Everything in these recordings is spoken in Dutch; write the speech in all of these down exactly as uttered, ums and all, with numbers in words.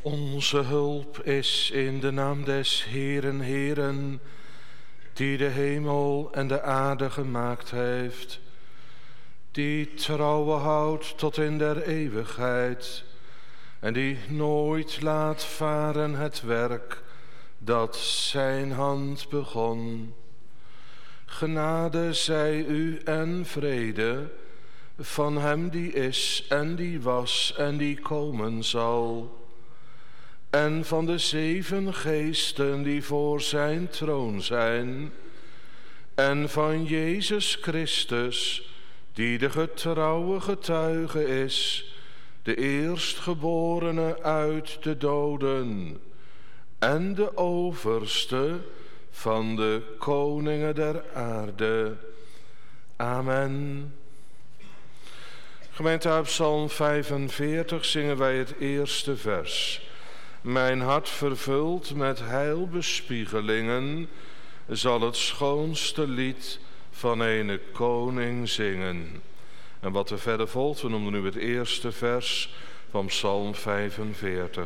Onze hulp is in de naam des Heeren, Heeren, die de hemel en de aarde gemaakt heeft, die trouwe houdt tot in der eeuwigheid en die nooit laat varen het werk dat zijn hand begon. Genade zij u en vrede van hem die is en die was en die komen zal, en van de zeven geesten die voor zijn troon zijn, en van Jezus Christus, die de getrouwe getuige is, de eerstgeborene uit de doden en de overste van de koningen der aarde. Amen. Gemeente, uit Psalm vijfenveertig zingen wij het eerste vers. Mijn hart vervuld met heilbespiegelingen zal het schoonste lied van een koning zingen. En wat er verder volgt, we noemen nu het eerste vers van Psalm vijfenveertig.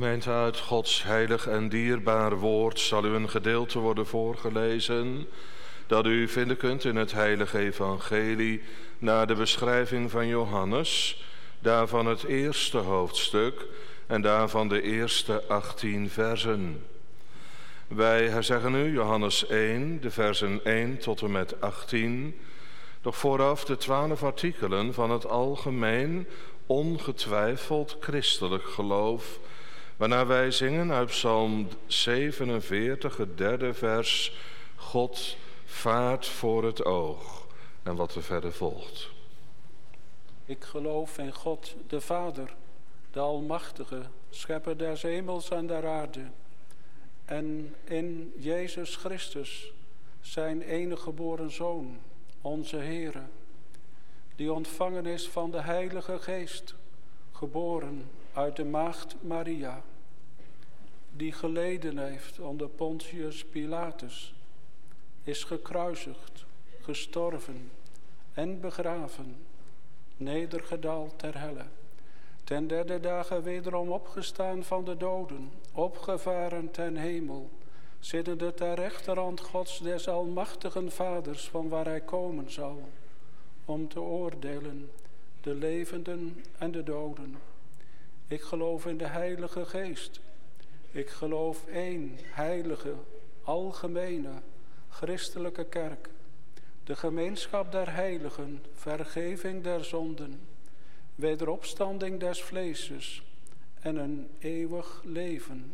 Gemeente, uit Gods heilig en dierbaar woord zal u een gedeelte worden voorgelezen dat u vinden kunt in het heilige evangelie naar de beschrijving van Johannes, daarvan het eerste hoofdstuk en daarvan de eerste achttien versen. Wij herzeggen u Johannes één, de versen één tot en met achttien, doch vooraf de twaalf artikelen van het algemeen, ongetwijfeld christelijk geloof, waarna wij zingen uit Psalm zevenenveertig, het derde vers, God vaart voor het oog, en wat er verder volgt. Ik geloof in God, de Vader, de Almachtige, schepper des hemels en der aarde, en in Jezus Christus, zijn enige geboren Zoon, onze Heere, die ontvangen is van de Heilige Geest, geboren uit de maagd Maria, die geleden heeft onder Pontius Pilatus, is gekruisigd, gestorven en begraven, nedergedaald ter helle, ten derde dagen wederom opgestaan van de doden, opgevaren ten hemel, zittende ter rechterhand Gods des almachtigen Vaders, van waar hij komen zal, om te oordelen de levenden en de doden. Ik geloof in de Heilige Geest. Ik geloof één heilige, algemene, christelijke kerk, de gemeenschap der heiligen, vergeving der zonden, wederopstanding des vleeses en een eeuwig leven.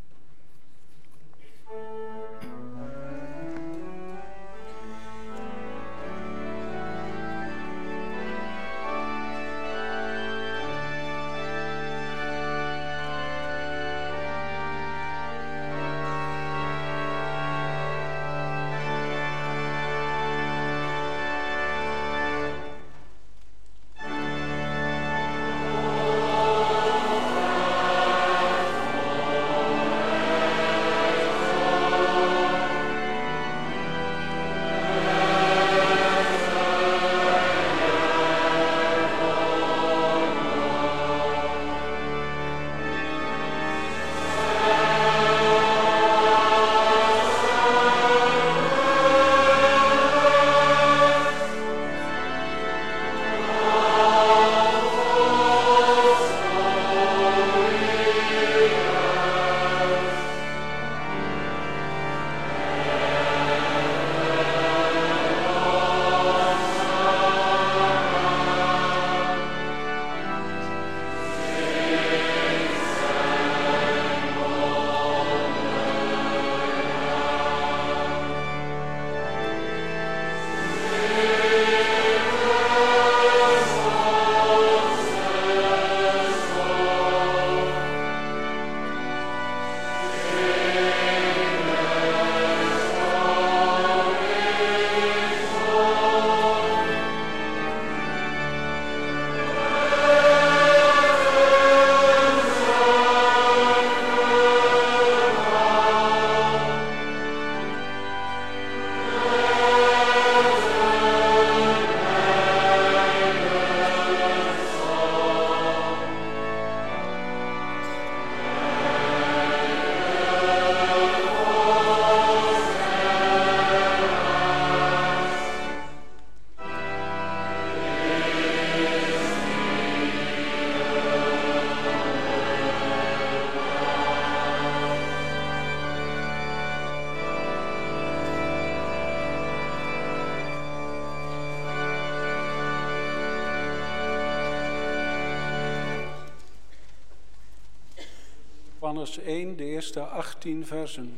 Johannes één, de eerste achttien versen.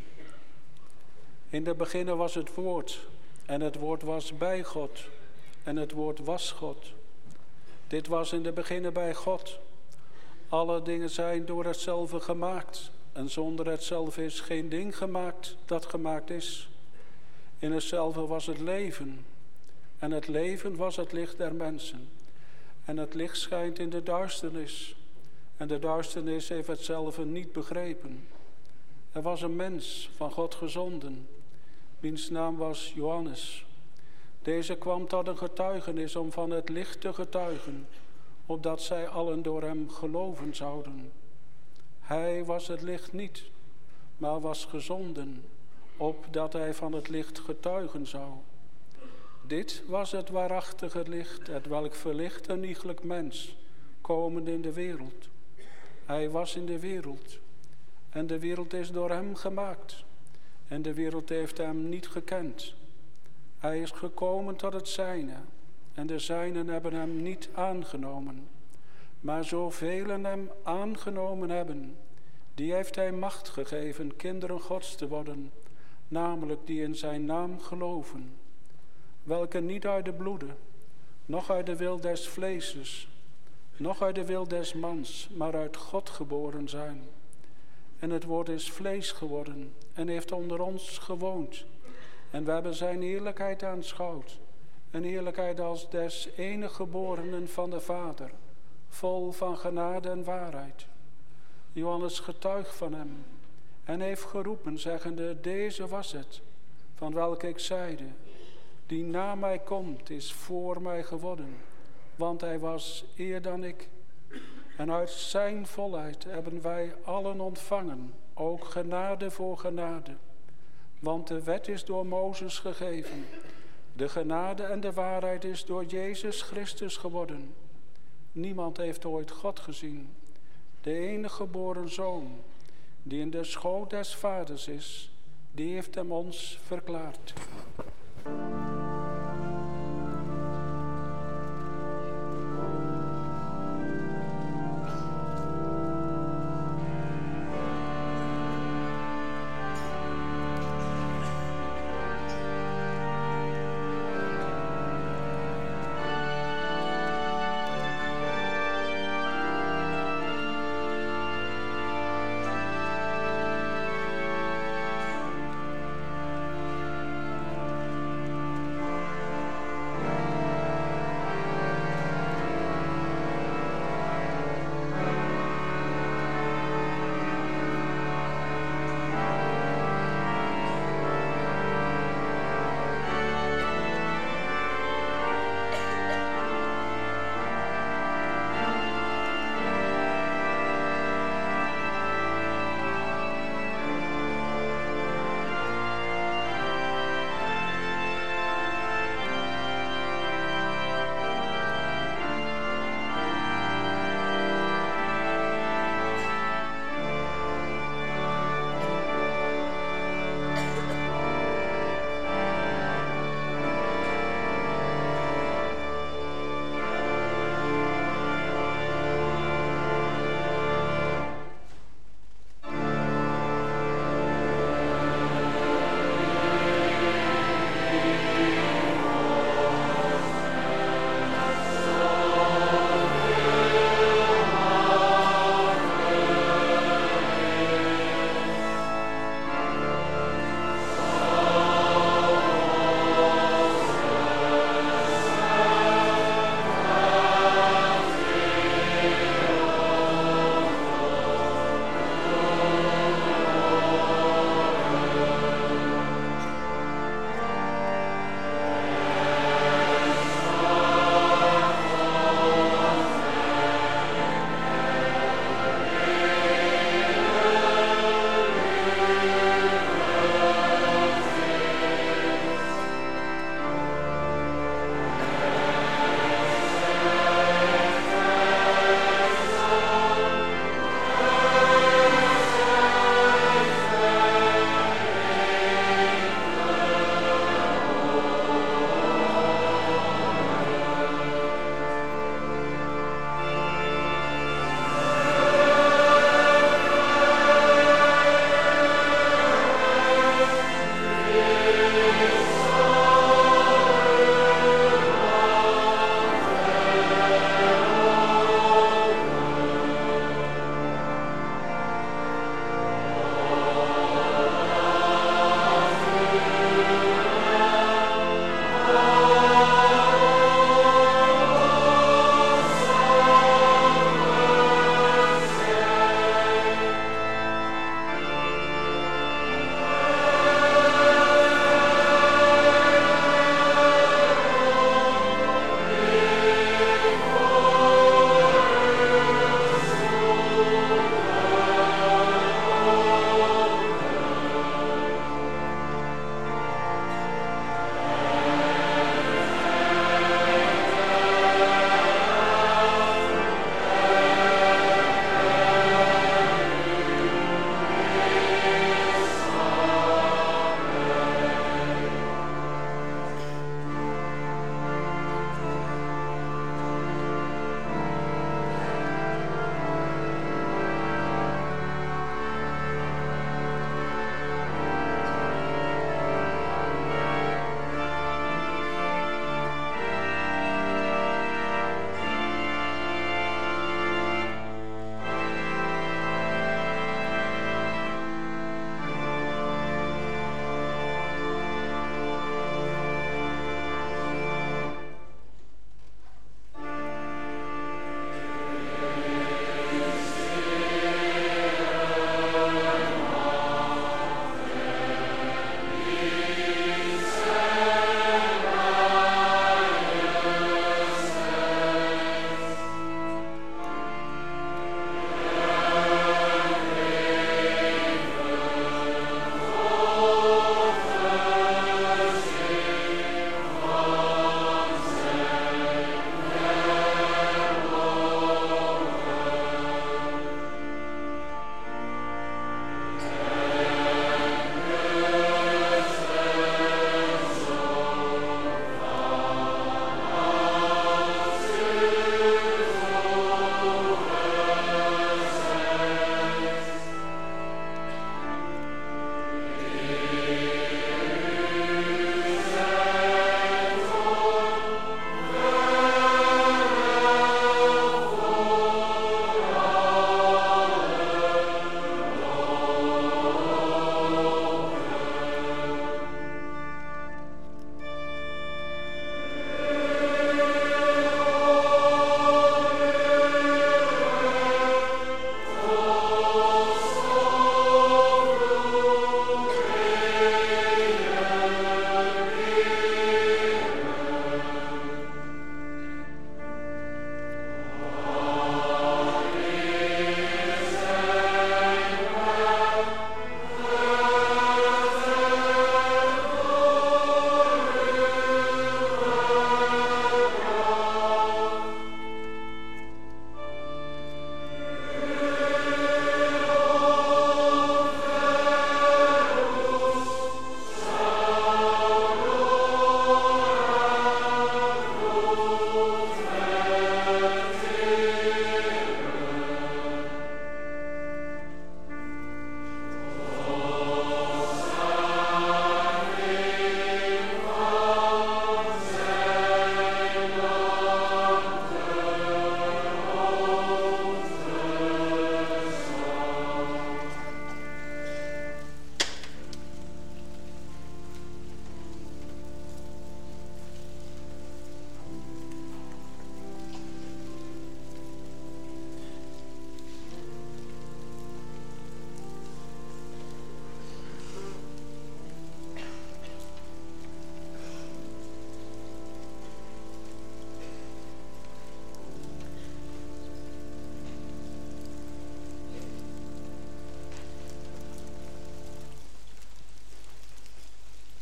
In de beginne was het woord, en het woord was bij God, en het woord was God. Dit was in de beginne bij God. Alle dingen zijn door hetzelfde gemaakt, en zonder hetzelfde is geen ding gemaakt dat gemaakt is. In hetzelfde was het leven, en het leven was het licht der mensen. En het licht schijnt in de duisternis, en de duisternis heeft hetzelfde niet begrepen. Er was een mens van God gezonden, wiens naam was Johannes. Deze kwam tot een getuigenis om van het licht te getuigen, opdat zij allen door hem geloven zouden. Hij was het licht niet, maar was gezonden, opdat hij van het licht getuigen zou. Dit was het waarachtige licht, het welk verlicht een iegelijk mens, komend in de wereld. Hij was in de wereld, en de wereld is door hem gemaakt, en de wereld heeft hem niet gekend. Hij is gekomen tot het zijne, en de zijnen hebben hem niet aangenomen. Maar zoveel hem aangenomen hebben, die heeft hij macht gegeven kinderen Gods te worden, namelijk die in zijn naam geloven, welke niet uit de bloede, noch uit de wil des vleeses, noch uit de wil des mans, maar uit God geboren zijn. En het woord is vlees geworden en heeft onder ons gewoond. En we hebben zijn heerlijkheid aanschouwd, een heerlijkheid als des enige geborenen van de Vader, vol van genade en waarheid. Johannes getuigt van hem en heeft geroepen, zeggende, deze was het, van welke ik zeide, die na mij komt, is voor mij geworden, want hij was eer dan ik. En uit zijn volheid hebben wij allen ontvangen, ook genade voor genade. Want de wet is door Mozes gegeven, de genade en de waarheid is door Jezus Christus geworden. Niemand heeft ooit God gezien, de enige geboren Zoon, die in de schoot des Vaders is, die heeft hem ons verklaard.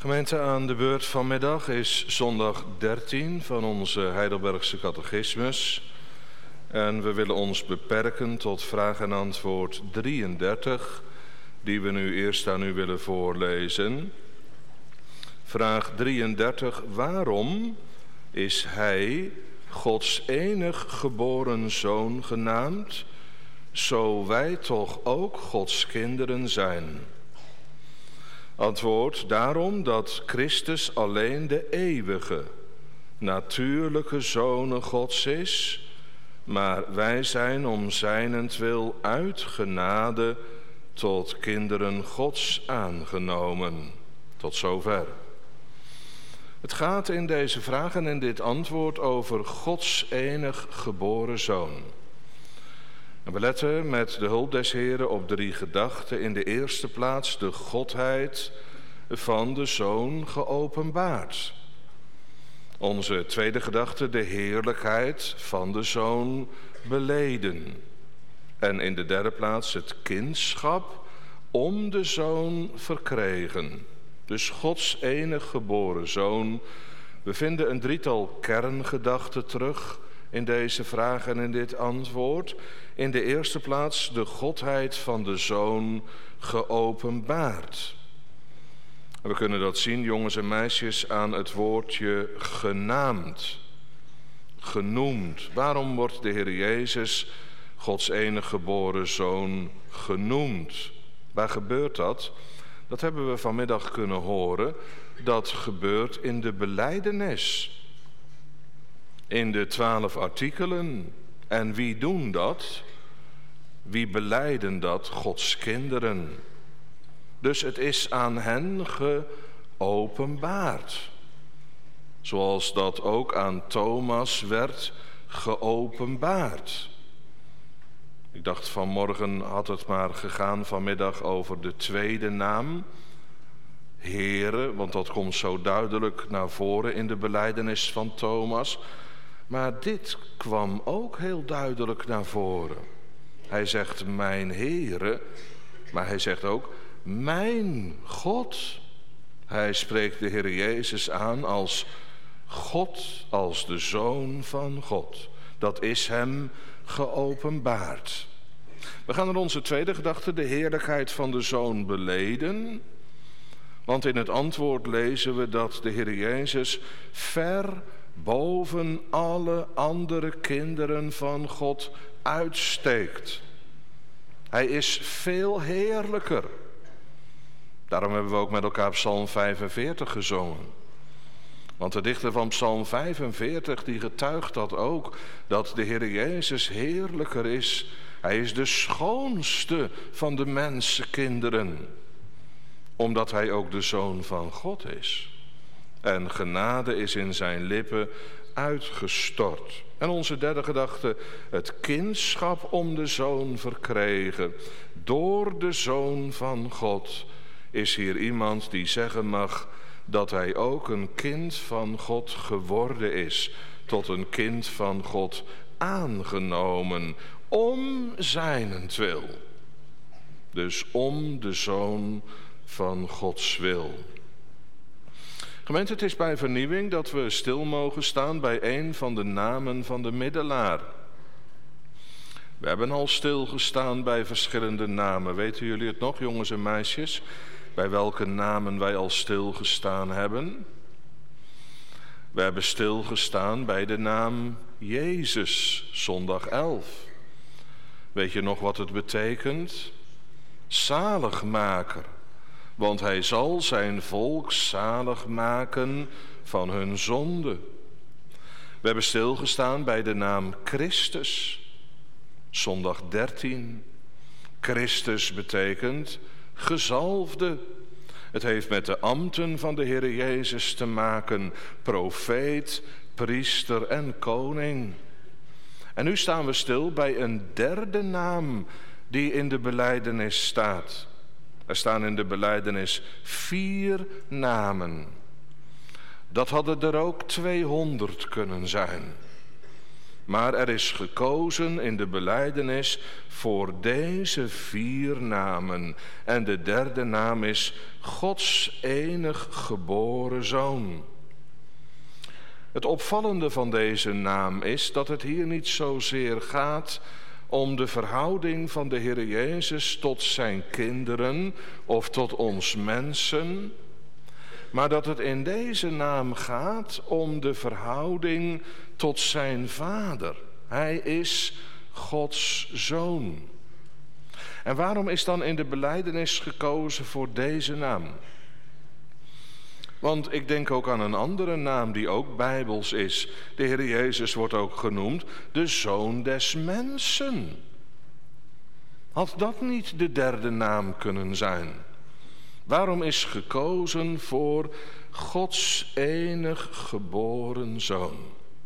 Gemeente, aan de beurt vanmiddag is zondag dertien van onze Heidelbergse catechismus. En we willen ons beperken tot vraag en antwoord drieëndertig, die we nu eerst aan u willen voorlezen. Vraag drieëndertig, waarom is hij Gods enig geboren Zoon genaamd, zo wij toch ook Gods kinderen zijn? Antwoord, daarom dat Christus alleen de eeuwige, natuurlijke Zoon Gods is, maar wij zijn om zijnentwil uit genade tot kinderen Gods aangenomen. Tot zover. Het gaat in deze vraag en in dit antwoord over Gods enig geboren Zoon. En we letten met de hulp des Heren op drie gedachten. In de eerste plaats de Godheid van de Zoon geopenbaard. Onze tweede gedachte de heerlijkheid van de Zoon beleden. En in de derde plaats het kindschap om de Zoon verkregen. Dus Gods enig geboren Zoon. We vinden een drietal kerngedachten terug in deze vraag en in dit antwoord. In de eerste plaats de Godheid van de Zoon geopenbaard. En we kunnen dat zien, jongens en meisjes, aan het woordje genaamd, genoemd. Waarom wordt de Heer Jezus, Gods enige geboren Zoon, genoemd? Waar gebeurt dat? Dat hebben we vanmiddag kunnen horen. Dat gebeurt in de belijdenis. In de twaalf artikelen. En wie doen dat? Wie belijden dat? Gods kinderen. Dus het is aan hen geopenbaard. Zoals dat ook aan Thomas werd geopenbaard. Ik dacht vanmorgen had het maar gegaan vanmiddag over de tweede naam. Here, want dat komt zo duidelijk naar voren in de belijdenis van Thomas. Maar dit kwam ook heel duidelijk naar voren. Hij zegt mijn Heere, maar hij zegt ook mijn God. Hij spreekt de Heer Jezus aan als God, als de Zoon van God. Dat is hem geopenbaard. We gaan naar onze tweede gedachte, de heerlijkheid van de Zoon beleden. Want in het antwoord lezen we dat de Heer Jezus ver boven alle andere kinderen van God uitsteekt. Hij is veel heerlijker. Daarom hebben we ook met elkaar Psalm vijfenveertig gezongen. Want de dichter van Psalm vijfenveertig die getuigt dat ook, dat de Heer Jezus heerlijker is. Hij is de schoonste van de mensenkinderen, omdat hij ook de Zoon van God is. En genade is in zijn lippen uitgestort. En onze derde gedachte, het kindschap om de Zoon verkregen. Door de Zoon van God is hier iemand die zeggen mag dat hij ook een kind van God geworden is. Tot een kind van God aangenomen. Om zijnentwil. Dus om de Zoon van Gods wil. Gemeente, het is bij vernieuwing dat we stil mogen staan bij een van de namen van de middelaar. We hebben al stilgestaan bij verschillende namen. Weten jullie het nog, jongens en meisjes? Bij welke namen wij al stilgestaan hebben? We hebben stilgestaan bij de naam Jezus, zondag elf. Weet je nog wat het betekent? Zaligmaker. Want hij zal zijn volk zalig maken van hun zonde. We hebben stilgestaan bij de naam Christus. Zondag dertien. Christus betekent gezalfde. Het heeft met de ambten van de Heer Jezus te maken. Profeet, priester en koning. En nu staan we stil bij een derde naam die in de belijdenis staat. Er staan in de belijdenis vier namen. Dat hadden er ook tweehonderd kunnen zijn. Maar er is gekozen in de belijdenis voor deze vier namen. En de derde naam is Gods enig geboren Zoon. Het opvallende van deze naam is dat het hier niet zozeer gaat om de verhouding van de Heer Jezus tot zijn kinderen of tot ons mensen, maar dat het in deze naam gaat om de verhouding tot zijn Vader. Hij is Gods Zoon. En waarom is dan in de belijdenis gekozen voor deze naam? Want ik denk ook aan een andere naam die ook bijbels is. De Heer Jezus wordt ook genoemd de Zoon des Mensen. Had dat niet de derde naam kunnen zijn? Waarom is gekozen voor Gods enig geboren Zoon?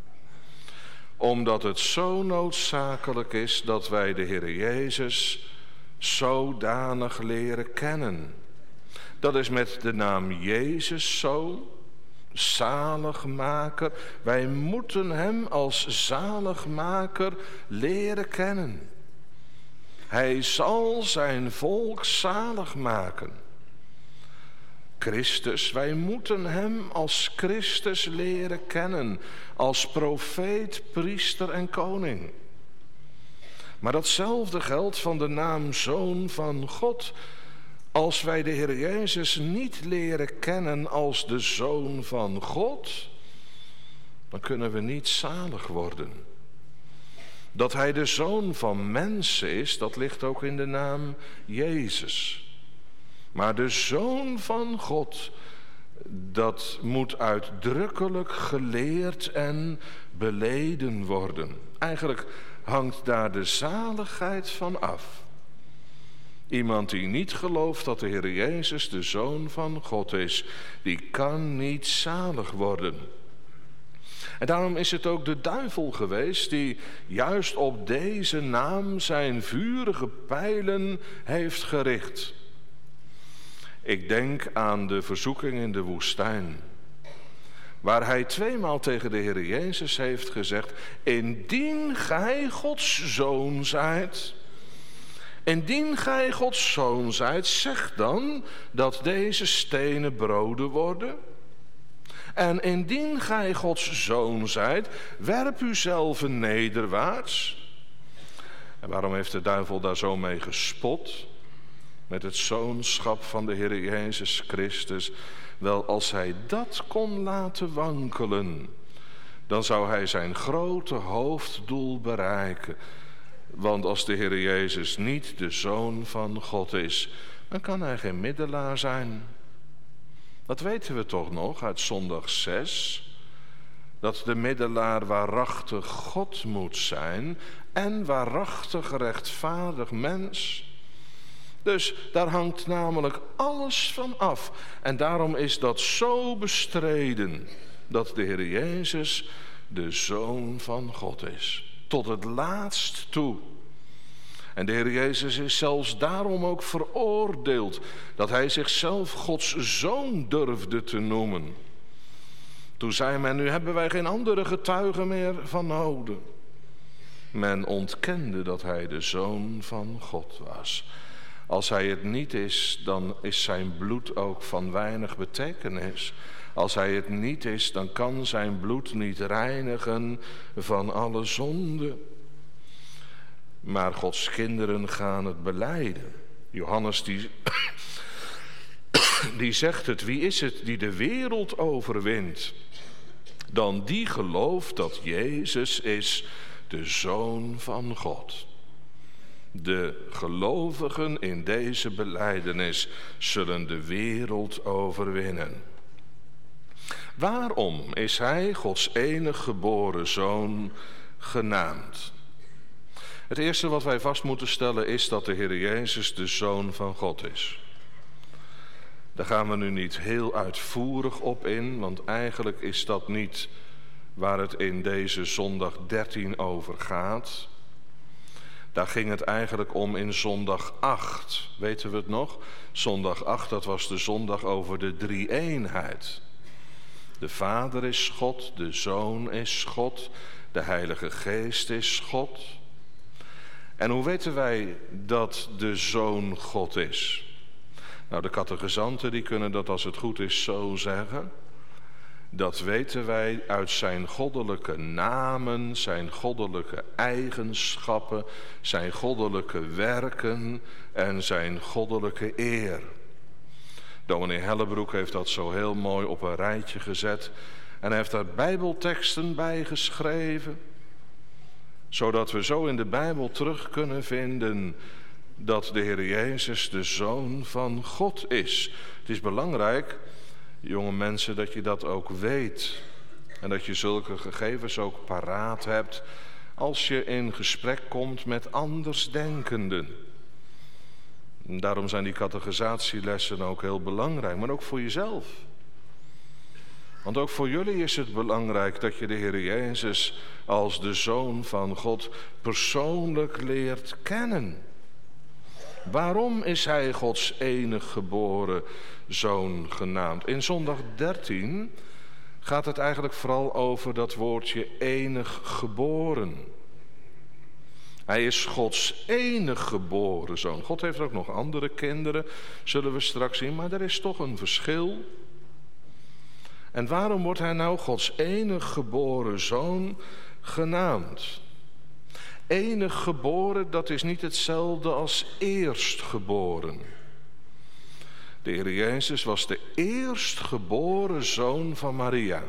Omdat het zo noodzakelijk is dat wij de Heer Jezus zodanig leren kennen. Dat is met de naam Jezus zo, zaligmaker. Wij moeten hem als zaligmaker leren kennen. Hij zal zijn volk zalig maken. Christus, wij moeten hem als Christus leren kennen, als profeet, priester en koning. Maar datzelfde geldt van de naam Zoon van God. Als wij de Heer Jezus niet leren kennen als de Zoon van God, dan kunnen we niet zalig worden. Dat hij de Zoon van mensen is, dat ligt ook in de naam Jezus. Maar de Zoon van God, dat moet uitdrukkelijk geleerd en beleden worden. Eigenlijk hangt daar de zaligheid van af. Iemand die niet gelooft dat de Heer Jezus de Zoon van God is, die kan niet zalig worden. En daarom is het ook de duivel geweest die juist op deze naam zijn vurige pijlen heeft gericht. Ik denk aan de verzoeking in de woestijn, waar hij tweemaal tegen de Heer Jezus heeft gezegd: indien gij Gods Zoon zijt, indien gij Gods Zoon zijt, zeg dan dat deze stenen broden worden. En indien gij Gods Zoon zijt, werp uzelf nederwaarts. En waarom heeft de duivel daar zo mee gespot? Met het zoonschap van de Heer Jezus Christus. Wel, als hij dat kon laten wankelen, dan zou hij zijn grote hoofddoel bereiken. Want als de Heer Jezus niet de Zoon van God is, dan kan hij geen middelaar zijn. Dat weten we toch nog uit zondag zes. Dat de middelaar waarachtig God moet zijn en waarachtig rechtvaardig mens. Dus daar hangt namelijk alles van af. En daarom is dat zo bestreden, dat de Heer Jezus de Zoon van God is. Tot het laatst toe. En de Heer Jezus is zelfs daarom ook veroordeeld, dat hij zichzelf Gods Zoon durfde te noemen. Toen zei men: nu hebben wij geen andere getuigen meer van nodig. Men ontkende dat hij de Zoon van God was. Als hij het niet is, dan is zijn bloed ook van weinig betekenis. Als hij het niet is, dan kan zijn bloed niet reinigen van alle zonde. Maar Gods kinderen gaan het belijden. Johannes die, die zegt het: wie is het die de wereld overwint? Dan die gelooft dat Jezus is de Zoon van God. De gelovigen in deze belijdenis zullen de wereld overwinnen. Waarom is hij, Gods enig geboren Zoon, genaamd? Het eerste wat wij vast moeten stellen is dat de Heer Jezus de Zoon van God is. Daar gaan we nu niet heel uitvoerig op in, want eigenlijk is dat niet waar het in deze zondag dertien over gaat. Daar ging het eigenlijk om in zondag acht. Weten we het nog? Zondag acht, dat was de zondag over de drie-eenheid. De Vader is God, de Zoon is God De Heilige Geest is God. En hoe weten wij dat de Zoon God is? Nou, de catechizanten die kunnen dat als het goed is zo zeggen. Dat weten wij uit zijn goddelijke namen, zijn goddelijke eigenschappen, zijn goddelijke werken en zijn goddelijke eer. Dominee Hellebroek heeft dat zo heel mooi op een rijtje gezet en hij heeft daar bijbelteksten bij geschreven, zodat we zo in de Bijbel terug kunnen vinden dat de Heer Jezus de Zoon van God is. Het is belangrijk, jonge mensen, dat je dat ook weet. En dat je zulke gegevens ook paraat hebt als je in gesprek komt met andersdenkenden. Daarom zijn die catechisatielessen ook heel belangrijk, maar ook voor jezelf. Want ook voor jullie is het belangrijk dat je de Heer Jezus als de Zoon van God persoonlijk leert kennen. Waarom is hij Gods enig geboren Zoon genaamd? In zondag dertien gaat het eigenlijk vooral over dat woordje enig geboren. Hij is Gods enig geboren Zoon. God heeft ook nog andere kinderen, zullen we straks zien, maar er is toch een verschil. En waarom wordt hij nou Gods enig geboren Zoon genaamd? Enig geboren, dat is niet hetzelfde als eerstgeboren. De Heer Jezus was de eerstgeboren Zoon van Maria.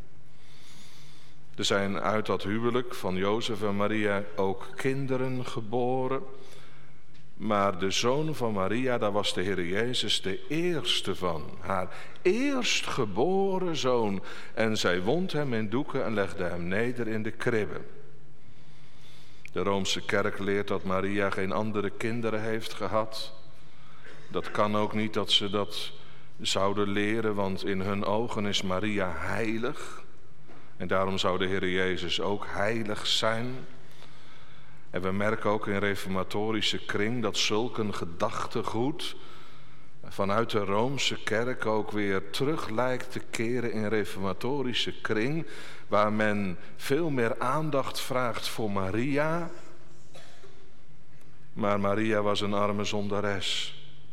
Er zijn uit dat huwelijk van Jozef en Maria ook kinderen geboren. Maar de Zoon van Maria, daar was de Heer Jezus de eerste van. Haar eerstgeboren Zoon. En zij wond hem in doeken en legde hem neder in de kribbe. De Roomse kerk leert dat Maria geen andere kinderen heeft gehad. Dat kan ook niet dat ze dat zouden leren, want in hun ogen is Maria heilig. En daarom zou de Heer Jezus ook heilig zijn. En we merken ook in reformatorische kring dat zulk een gedachtegoed vanuit de Roomse kerk ook weer terug lijkt te keren in reformatorische kring, waar men veel meer aandacht vraagt voor Maria. Maar Maria was een arme zondares.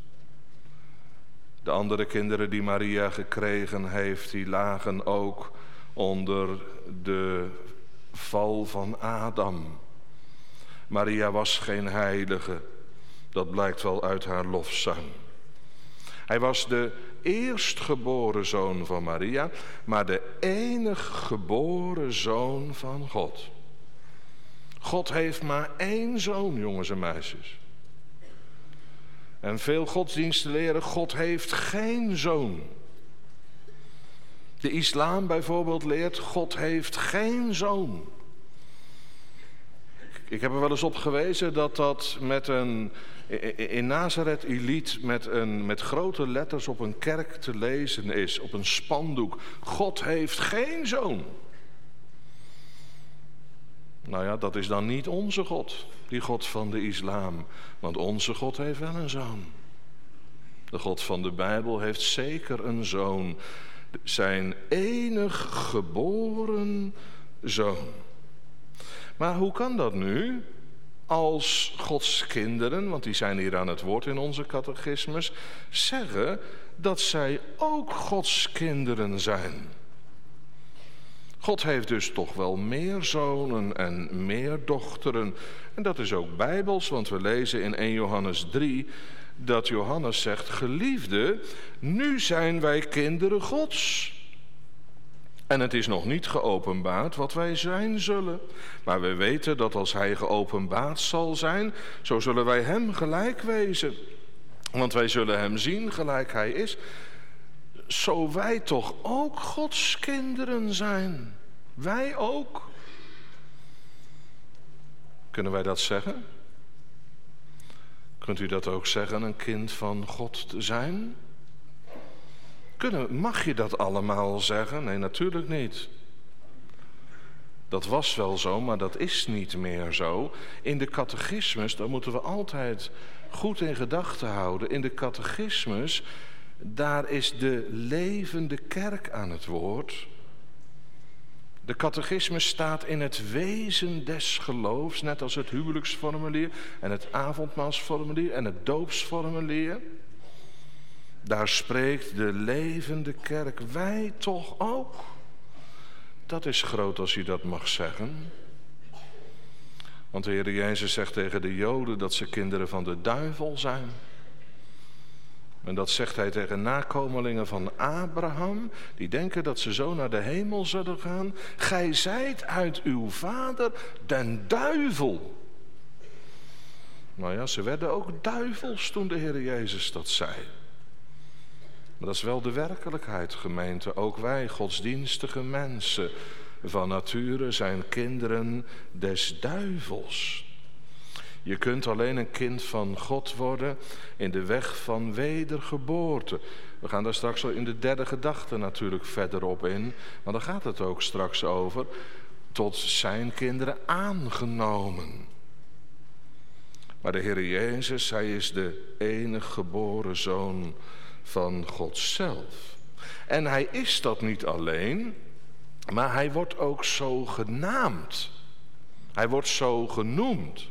De andere kinderen die Maria gekregen heeft, die lagen ook onder de val van Adam. Maria was geen heilige, dat blijkt wel uit haar lofzang. Hij was de eerstgeboren Zoon van Maria, maar de enig geboren Zoon van God. God heeft maar één zoon, jongens en meisjes. En veel godsdiensten leren, God heeft geen zoon. De islam bijvoorbeeld leert, God heeft geen zoon. Ik heb er wel eens op gewezen dat dat met een, in Nazareth Iliet met, een, met grote letters op een kerk te lezen is, op een spandoek. God heeft geen zoon. Nou ja, dat is dan niet onze God, die God van de islam. Want onze God heeft wel een zoon. De God van de Bijbel heeft zeker een zoon. Zijn enig geboren zoon. Maar hoe kan dat nu? Als Gods kinderen, want die zijn hier aan het woord in onze catechismus, zeggen dat zij ook Gods kinderen zijn. God heeft dus toch wel meer zonen en meer dochteren. En dat is ook bijbels, want we lezen in eerste Johannes drie dat Johannes zegt: geliefde, nu zijn wij kinderen Gods. En het is nog niet geopenbaard wat wij zijn zullen. Maar we weten dat als hij geopenbaard zal zijn, zo zullen wij hem gelijk wezen. Want wij zullen hem zien gelijk hij is. Zo wij toch ook Gods kinderen zijn. Wij ook. Kunnen wij dat zeggen? Kunt u dat ook zeggen, een kind van God te zijn? Kunnen, mag je dat allemaal zeggen? Nee, natuurlijk niet. Dat was wel zo, maar dat is niet meer zo. In de catechismus, dat moeten we altijd goed in gedachten houden. In de catechismus, daar is de levende kerk aan het woord. De catechismus staat in het wezen des geloofs, net als het huwelijksformulier en het avondmaalsformulier en het doopsformulier. Daar spreekt de levende kerk, wij toch ook? Dat is groot als je dat mag zeggen. Want de Heer Jezus zegt tegen de Joden dat ze kinderen van de duivel zijn. En dat zegt hij tegen nakomelingen van Abraham, die denken dat ze zo naar de hemel zullen gaan. Gij zijt uit uw vader den duivel. Nou ja, ze werden ook duivels toen de Heer Jezus dat zei. Maar dat is wel de werkelijkheid, gemeente. Ook wij, godsdienstige mensen van nature, zijn kinderen des duivels. Je kunt alleen een kind van God worden in de weg van wedergeboorte. We gaan daar straks al in de derde gedachte natuurlijk verder op in. Maar daar gaat het ook straks over. Tot zijn kinderen aangenomen. Maar de Heer Jezus, hij is de enige geboren zoon van God zelf. En hij is dat niet alleen, maar hij wordt ook zo genaamd. Hij wordt zo genoemd.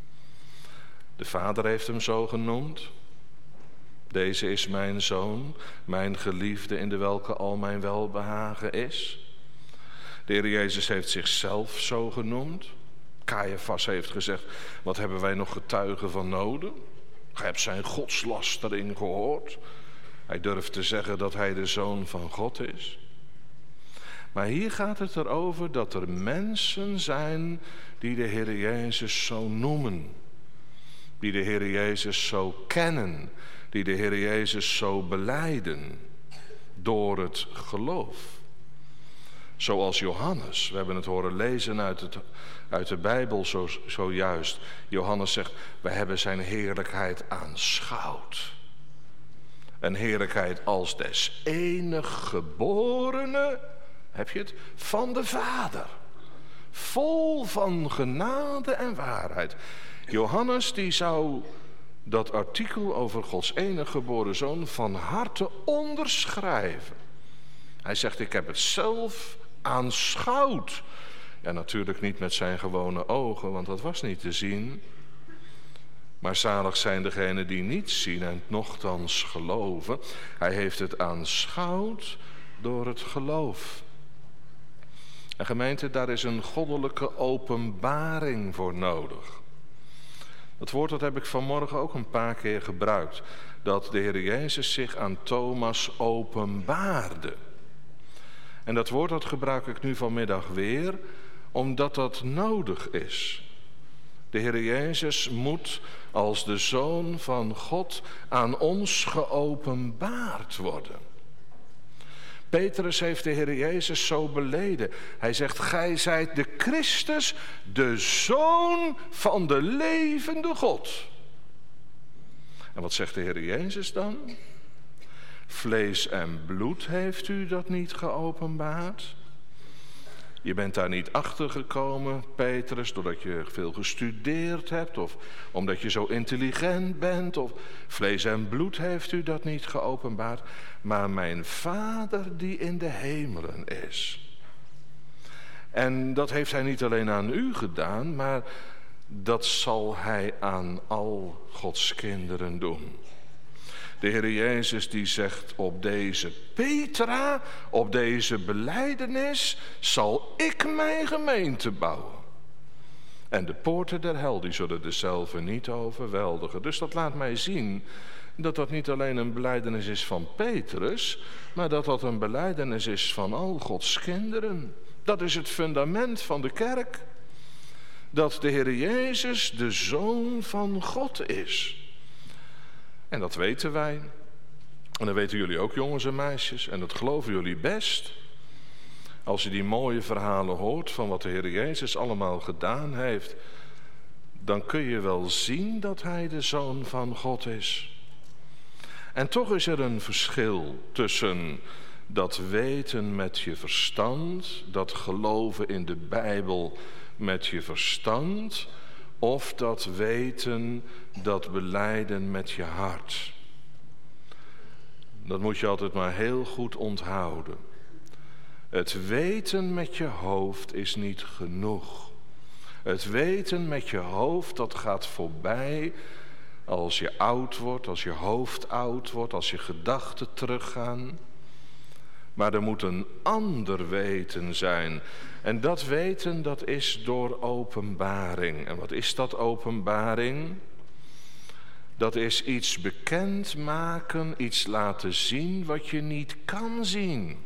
De Vader heeft hem zo genoemd. Deze is mijn zoon, mijn geliefde, in de welke al mijn welbehagen is. De Heer Jezus heeft zichzelf zo genoemd. Caiaphas heeft gezegd, wat hebben wij nog getuigen van nodig? Gij hebt zijn godslastering gehoord. Hij durft te zeggen dat hij de zoon van God is. Maar hier gaat het erover dat er mensen zijn die de Heer Jezus zo noemen. Die de Heer Jezus zo kennen. Die de Heer Jezus zo belijden. Door het geloof. Zoals Johannes. We hebben het horen lezen uit, het, uit de Bijbel zo, zojuist. Johannes zegt, we hebben zijn heerlijkheid aanschouwd. Een heerlijkheid als des enig geborene, heb je het, van de Vader. Vol van genade en waarheid. Johannes die zou dat artikel over Gods enige geboren zoon van harte onderschrijven. Hij zegt, ik heb het zelf aanschouwd. Ja, natuurlijk niet met zijn gewone ogen, want dat was niet te zien. Maar zalig zijn degenen die niet zien en nochtans geloven. Hij heeft het aanschouwd door het geloof. En gemeente, daar is een goddelijke openbaring voor nodig. Dat woord dat heb ik vanmorgen ook een paar keer gebruikt. Dat de Heer Jezus zich aan Thomas openbaarde. En dat woord dat gebruik ik nu vanmiddag weer, omdat dat nodig is. De Heer Jezus moet als de Zoon van God aan ons geopenbaard worden. Petrus heeft de Heer Jezus zo beleden. Hij zegt, gij zijt de Christus, de Zoon van de levende God. En wat zegt de Heer Jezus dan? Vlees en bloed heeft u dat niet geopenbaard. Je bent daar niet achter gekomen, Petrus, doordat je veel gestudeerd hebt of omdat je zo intelligent bent. Of vlees en bloed heeft u dat niet geopenbaard, maar mijn Vader die in de hemelen is. En dat heeft hij niet alleen aan u gedaan, maar dat zal hij aan al Gods kinderen doen. De Heer Jezus die zegt, op deze Petra, op deze belijdenis, zal ik mijn gemeente bouwen. En de poorten der hel, die zullen dezelfde niet overweldigen. Dus dat laat mij zien dat dat niet alleen een belijdenis is van Petrus, maar dat dat een belijdenis is van al Gods kinderen. Dat is het fundament van de kerk. Dat de Heer Jezus de Zoon van God is. En dat weten wij. En dat weten jullie ook, jongens en meisjes. En dat geloven jullie best. Als je die mooie verhalen hoort van wat de Heer Jezus allemaal gedaan heeft, dan kun je wel zien dat hij de Zoon van God is. En toch is er een verschil tussen dat weten met je verstand, dat geloven in de Bijbel met je verstand, of dat weten, dat belijden met je hart. Dat moet je altijd maar heel goed onthouden. Het weten met je hoofd is niet genoeg. Het weten met je hoofd, dat gaat voorbij als je oud wordt, als je hoofd oud wordt, als je gedachten teruggaan. Maar er moet een ander weten zijn. En dat weten, dat is door openbaring. En wat is dat openbaring? Dat is iets bekendmaken, iets laten zien wat je niet kan zien.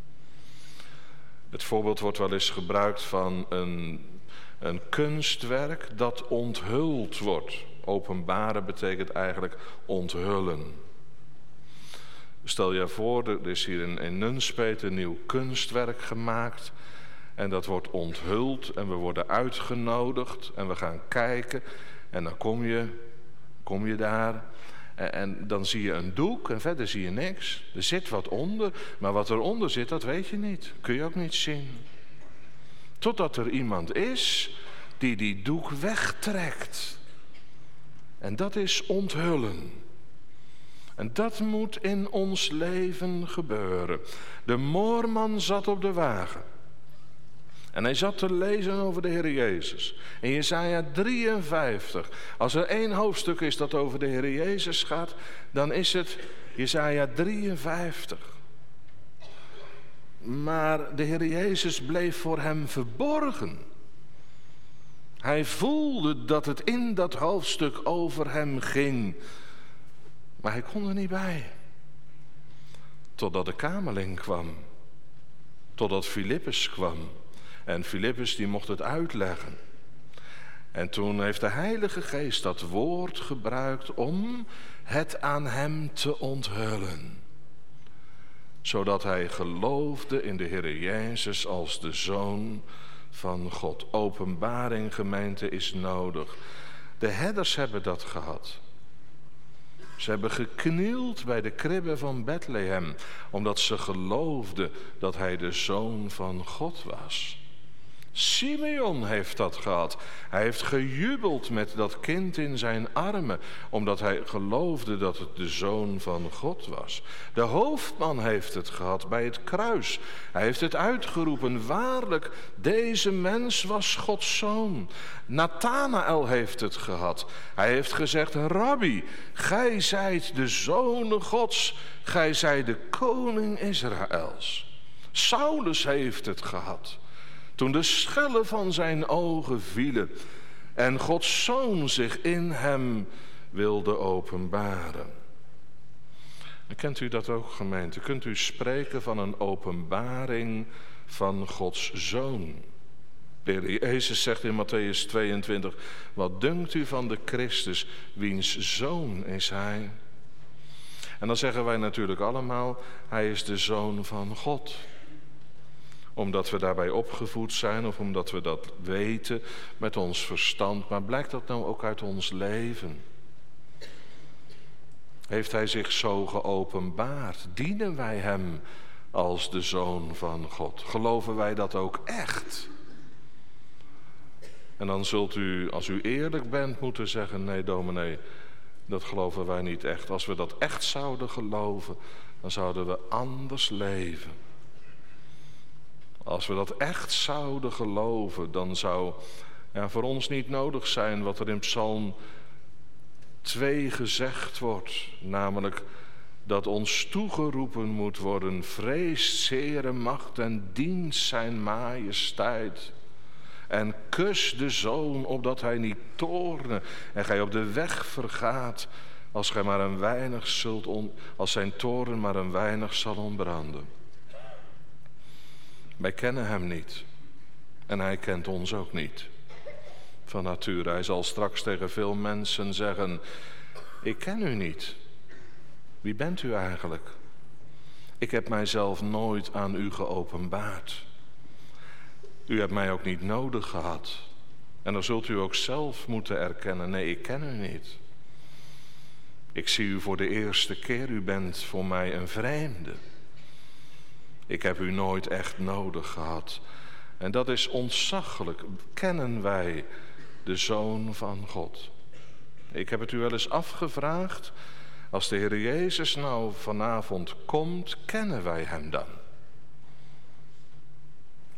Het voorbeeld wordt wel eens gebruikt van een, een kunstwerk dat onthuld wordt. Openbaren betekent eigenlijk onthullen. Stel je voor, er is hier in, in Nunspeet een nieuw kunstwerk gemaakt. En dat wordt onthuld en we worden uitgenodigd en we gaan kijken. En dan kom je, kom je daar en, en dan zie je een doek en verder zie je niks. Er zit wat onder, maar wat eronder zit, dat weet je niet. Kun je ook niet zien. Totdat er iemand is die die doek wegtrekt. En dat is onthullen. En dat moet in ons leven gebeuren. De moorman zat op de wagen. En hij zat te lezen over de Heer Jezus. In Jesaja drieënvijftig. Als er één hoofdstuk is dat over de Heer Jezus gaat, dan is het Jesaja drieënvijftig. Maar de Heer Jezus bleef voor hem verborgen. Hij voelde dat het in dat hoofdstuk over hem ging. Maar hij kon er niet bij. Totdat de kamerling kwam. Totdat Filippus kwam. En Filippus die mocht het uitleggen. En toen heeft de Heilige Geest dat woord gebruikt om het aan hem te onthullen. Zodat hij geloofde in de Heer Jezus als de Zoon van God. Openbaring, gemeente, is nodig. De herders hebben dat gehad. Ze hebben geknield bij de kribbe van Bethlehem, omdat ze geloofden dat hij de Zoon van God was. Simeon heeft dat gehad. Hij heeft gejubeld met dat kind in zijn armen, omdat hij geloofde dat het de Zoon van God was. De hoofdman heeft het gehad bij het kruis. Hij heeft het uitgeroepen, waarlijk, deze mens was Gods Zoon. Nathanael heeft het gehad. Hij heeft gezegd, Rabbi, gij zijt de Zoon Gods, gij zijt de koning Israëls. Saulus heeft het gehad. Toen de schellen van zijn ogen vielen en Gods Zoon zich in hem wilde openbaren. En kent u dat ook, gemeente? Kunt u spreken van een openbaring van Gods Zoon? De Heer Jezus zegt in Mattheüs tweeëntwintig, wat dunkt u van de Christus, wiens Zoon is hij? En dan zeggen wij natuurlijk allemaal, hij is de Zoon van God. Omdat we daarbij opgevoed zijn of omdat we dat weten met ons verstand. Maar blijkt dat nou ook uit ons leven? Heeft hij zich zo geopenbaard? Dienen wij hem als de Zoon van God? Geloven wij dat ook echt? En dan zult u, als u eerlijk bent, moeten zeggen, nee dominee, dat geloven wij niet echt. Als we dat echt zouden geloven, dan zouden we anders leven. Als we dat echt zouden geloven, dan zou ja, voor ons niet nodig zijn wat er in Psalm twee gezegd wordt. Namelijk dat ons toegeroepen moet worden, vreest zere macht en dient zijn majesteit. En kus de Zoon, opdat hij niet toorne en gij op de weg vergaat, als gij maar een weinig zult on, als zijn toorn maar een weinig zal ontbranden. Wij kennen hem niet. En hij kent ons ook niet. Van nature, hij zal straks tegen veel mensen zeggen, ik ken u niet. Wie bent u eigenlijk? Ik heb mijzelf nooit aan u geopenbaard. U hebt mij ook niet nodig gehad. En dan zult u ook zelf moeten erkennen, nee, ik ken u niet. Ik zie u voor de eerste keer, u bent voor mij een vreemde. Ik heb u nooit echt nodig gehad. En dat is ontzaglijk. Kennen wij de Zoon van God? Ik heb het u wel eens afgevraagd. Als de Heer Jezus nou vanavond komt, kennen wij hem dan?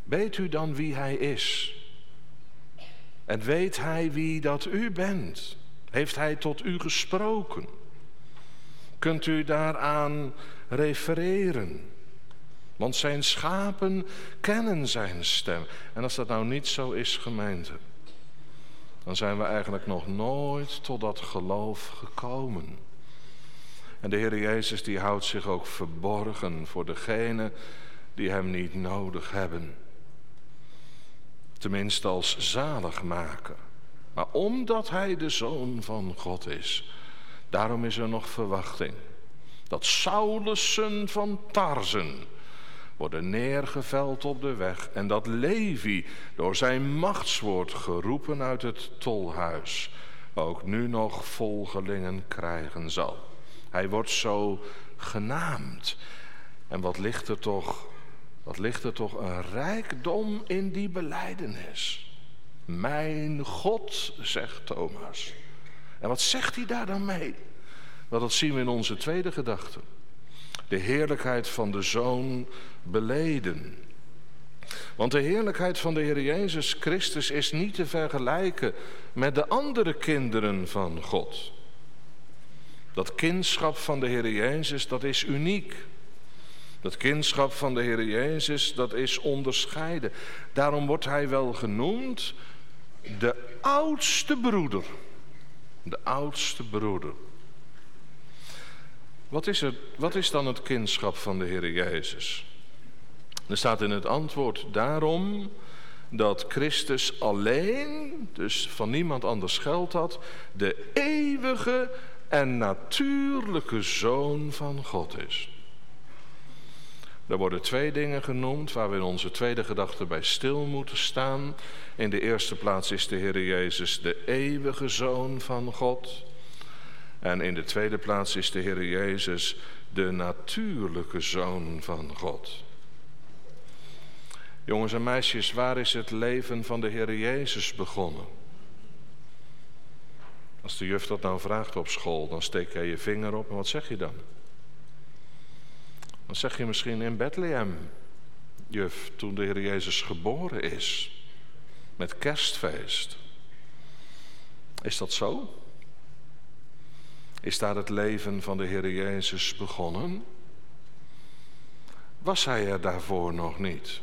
Weet u dan wie hij is? En weet hij wie dat u bent? Heeft hij tot u gesproken? Kunt u daaraan refereren? Want zijn schapen kennen zijn stem. En als dat nou niet zo is, gemeente, dan zijn we eigenlijk nog nooit tot dat geloof gekomen. En de Heer Jezus die houdt zich ook verborgen voor degenen die hem niet nodig hebben. Tenminste als zaligmaker. Maar omdat hij de Zoon van God is, daarom is er nog verwachting. Dat Saulussen van Tarsen worden neergeveld op de weg en dat Levi door zijn machtswoord geroepen uit het tolhuis ook nu nog volgelingen krijgen zal. Hij wordt zo genaamd. En wat ligt er toch, wat ligt er toch een rijkdom in die belijdenis. Mijn God, zegt Thomas. En wat zegt hij daar dan mee? Want dat zien we in onze tweede gedachte. De heerlijkheid van de Zoon beleden. Want de heerlijkheid van de Heer Jezus Christus is niet te vergelijken met de andere kinderen van God. Dat kindschap van de Heer Jezus, dat is uniek. Dat kindschap van de Heer Jezus, dat is onderscheiden. Daarom wordt hij wel genoemd de oudste broeder. De oudste broeder. Wat is, er, wat is dan het kindschap van de Heer Jezus? Er staat in het antwoord daarom dat Christus alleen, dus van niemand anders geldt dat, de eeuwige en natuurlijke Zoon van God is. Er worden twee dingen genoemd waar we in onze tweede gedachte bij stil moeten staan. In de eerste plaats is de Heer Jezus de eeuwige Zoon van God. En in de tweede plaats is de Heer Jezus de natuurlijke Zoon van God. Jongens en meisjes, waar is het leven van de Heer Jezus begonnen? Als de juf dat nou vraagt op school, dan steek jij je vinger op en wat zeg je dan? Dan zeg je misschien in Bethlehem, juf, toen de Heer Jezus geboren is, met kerstfeest. Is dat zo? Is daar het leven van de Heer Jezus begonnen? Was hij er daarvoor nog niet?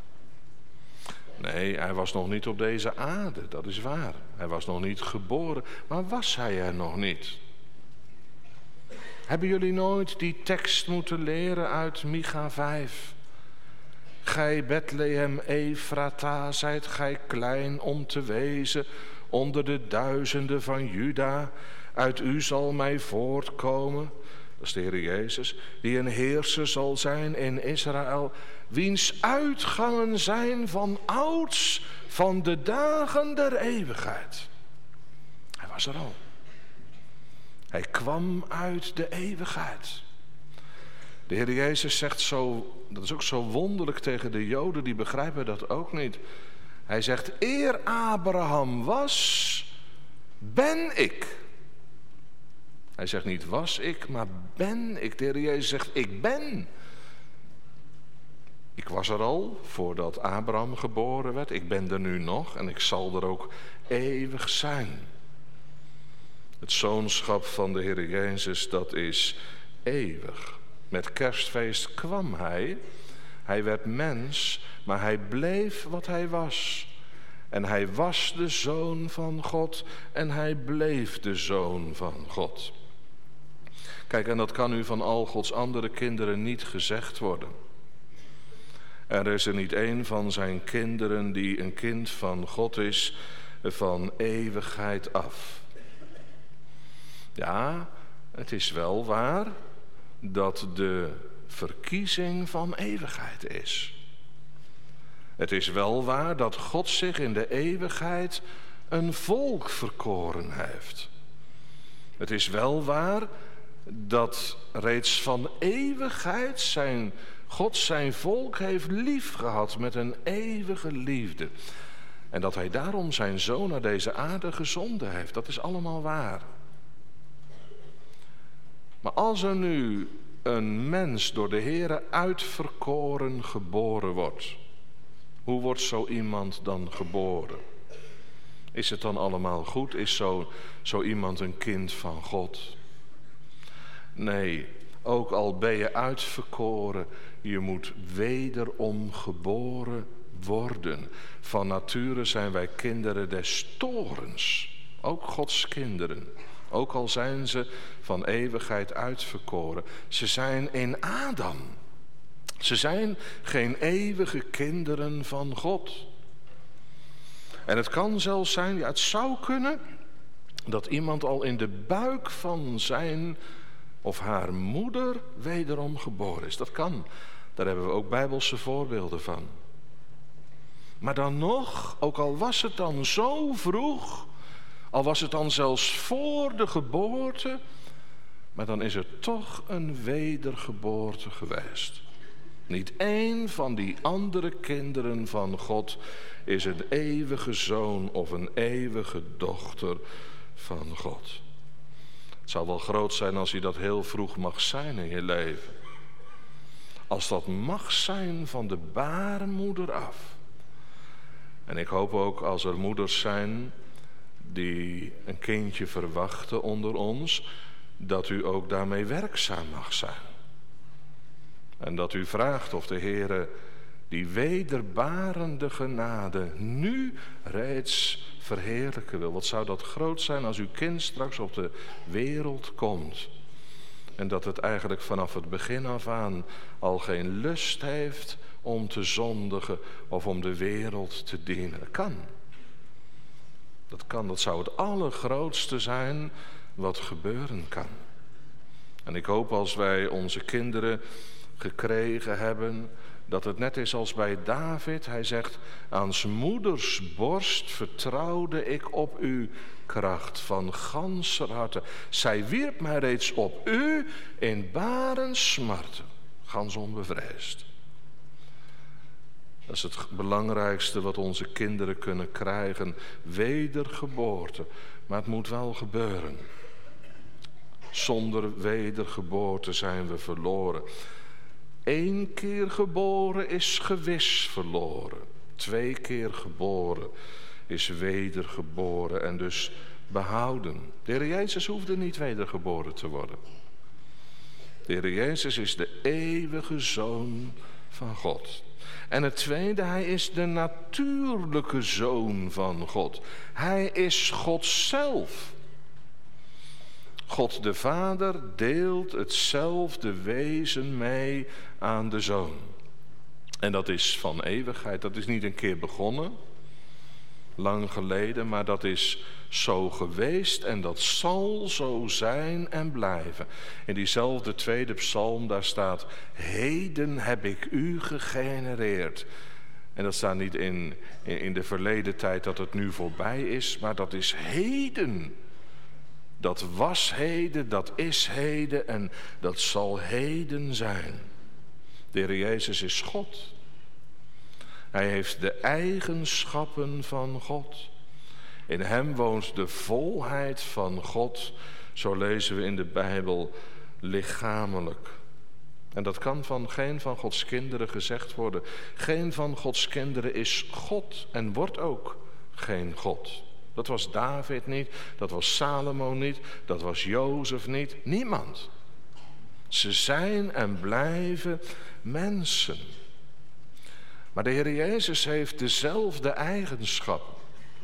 Nee, hij was nog niet op deze aarde, dat is waar. Hij was nog niet geboren, maar was hij er nog niet? Hebben jullie nooit die tekst moeten leren uit Micha vijf? Gij Bethlehem Ephrata, zijt gij klein om te wezen onder de duizenden van Juda. Uit u zal mij voortkomen, dat is de Heer Jezus, die een heerser zal zijn in Israël, wiens uitgangen zijn van ouds, van de dagen der eeuwigheid. Hij was er al. Hij kwam uit de eeuwigheid. De Heer Jezus zegt zo, dat is ook zo wonderlijk tegen de Joden, die begrijpen dat ook niet. Hij zegt, eer Abraham was, ben ik. Hij zegt niet was ik, maar ben ik. De Heer Jezus zegt, ik ben. Ik was er al voordat Abraham geboren werd. Ik ben er nu nog en ik zal er ook eeuwig zijn. Het zoonschap van de Heer Jezus, dat is eeuwig. Met kerstfeest kwam hij. Hij werd mens, maar hij bleef wat hij was. En hij was de Zoon van God en hij bleef de Zoon van God. Kijk, en dat kan u van al Gods andere kinderen niet gezegd worden. Er is er niet één van zijn kinderen die een kind van God is van eeuwigheid af. Ja, het is wel waar dat de verkiezing van eeuwigheid is. Het is wel waar dat God zich in de eeuwigheid een volk verkoren heeft. Het is wel waar dat reeds van eeuwigheid zijn God zijn volk heeft lief gehad met een eeuwige liefde. En dat hij daarom zijn zoon naar deze aarde gezonden heeft. Dat is allemaal waar. Maar als er nu een mens door de Heere uitverkoren geboren wordt, Hoe wordt zo iemand dan geboren? Is het dan allemaal goed? Is zo, zo iemand een kind van God? Nee, ook al ben je uitverkoren, je moet wederom geboren worden. Van nature zijn wij kinderen des torens, ook Gods kinderen. Ook al zijn ze van eeuwigheid uitverkoren. Ze zijn in Adam. Ze zijn geen eeuwige kinderen van God. En het kan zelfs zijn, ja, het zou kunnen, dat iemand al in de buik van zijn of haar moeder wederom geboren is. Dat kan. Daar hebben we ook Bijbelse voorbeelden van. Maar dan nog, ook al was het dan zo vroeg, al was het dan zelfs voor de geboorte, maar dan is er toch een wedergeboorte geweest. Niet één van die andere kinderen van God is een eeuwige zoon of een eeuwige dochter van God. Het zou wel groot zijn als je dat heel vroeg mag zijn in je leven. Als dat mag zijn van de baarmoeder af. En ik hoop ook als er moeders zijn die een kindje verwachten onder ons, dat u ook daarmee werkzaam mag zijn. En dat u vraagt of de Heere die wederbarende genade nu reeds verheerlijken wil. Wat zou dat groot zijn als uw kind straks op de wereld komt. En dat het eigenlijk vanaf het begin af aan al geen lust heeft om te zondigen of om de wereld te dienen. Dat kan. Dat kan, dat zou het allergrootste zijn wat gebeuren kan. En ik hoop als wij onze kinderen gekregen hebben, dat het net is als bij David. Hij zegt, aan 's moeders borst vertrouwde ik op uw kracht van ganser harte. Zij wierp mij reeds op u in barens smarten, gans onbevreesd. Dat is het belangrijkste wat onze kinderen kunnen krijgen, wedergeboorte. Maar het moet wel gebeuren. Zonder wedergeboorte zijn we verloren. Eén keer geboren is gewis verloren. Twee keer geboren is wedergeboren en dus behouden. De Heer Jezus hoefde niet wedergeboren te worden. De Heer Jezus is de eeuwige Zoon van God. En het tweede, hij is de natuurlijke Zoon van God. Hij is God zelf. God de Vader deelt hetzelfde wezen mee aan de Zoon. En dat is van eeuwigheid. Dat is niet een keer begonnen, lang geleden, maar dat is zo geweest en dat zal zo zijn en blijven. In diezelfde tweede psalm, daar staat, heden heb ik u gegenereerd. En dat staat niet in, in, in de verleden tijd dat het nu voorbij is, maar dat is heden. Dat was heden, dat is heden en dat zal heden zijn. De Heer Jezus is God. Hij heeft de eigenschappen van God. In hem woont de volheid van God, zo lezen we in de Bijbel, lichamelijk. En dat kan van geen van Gods kinderen gezegd worden. Geen van Gods kinderen is God en wordt ook geen God. Dat was David niet, dat was Salomo niet, dat was Jozef niet, niemand. Ze zijn en blijven mensen. Maar de Heer Jezus heeft dezelfde eigenschappen.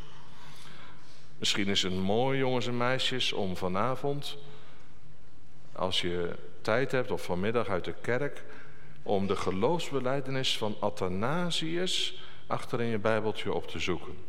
Misschien is het mooi, jongens en meisjes, om vanavond, als je tijd hebt of vanmiddag uit de kerk, om de geloofsbelijdenis van Athanasius achter in je Bijbeltje op te zoeken.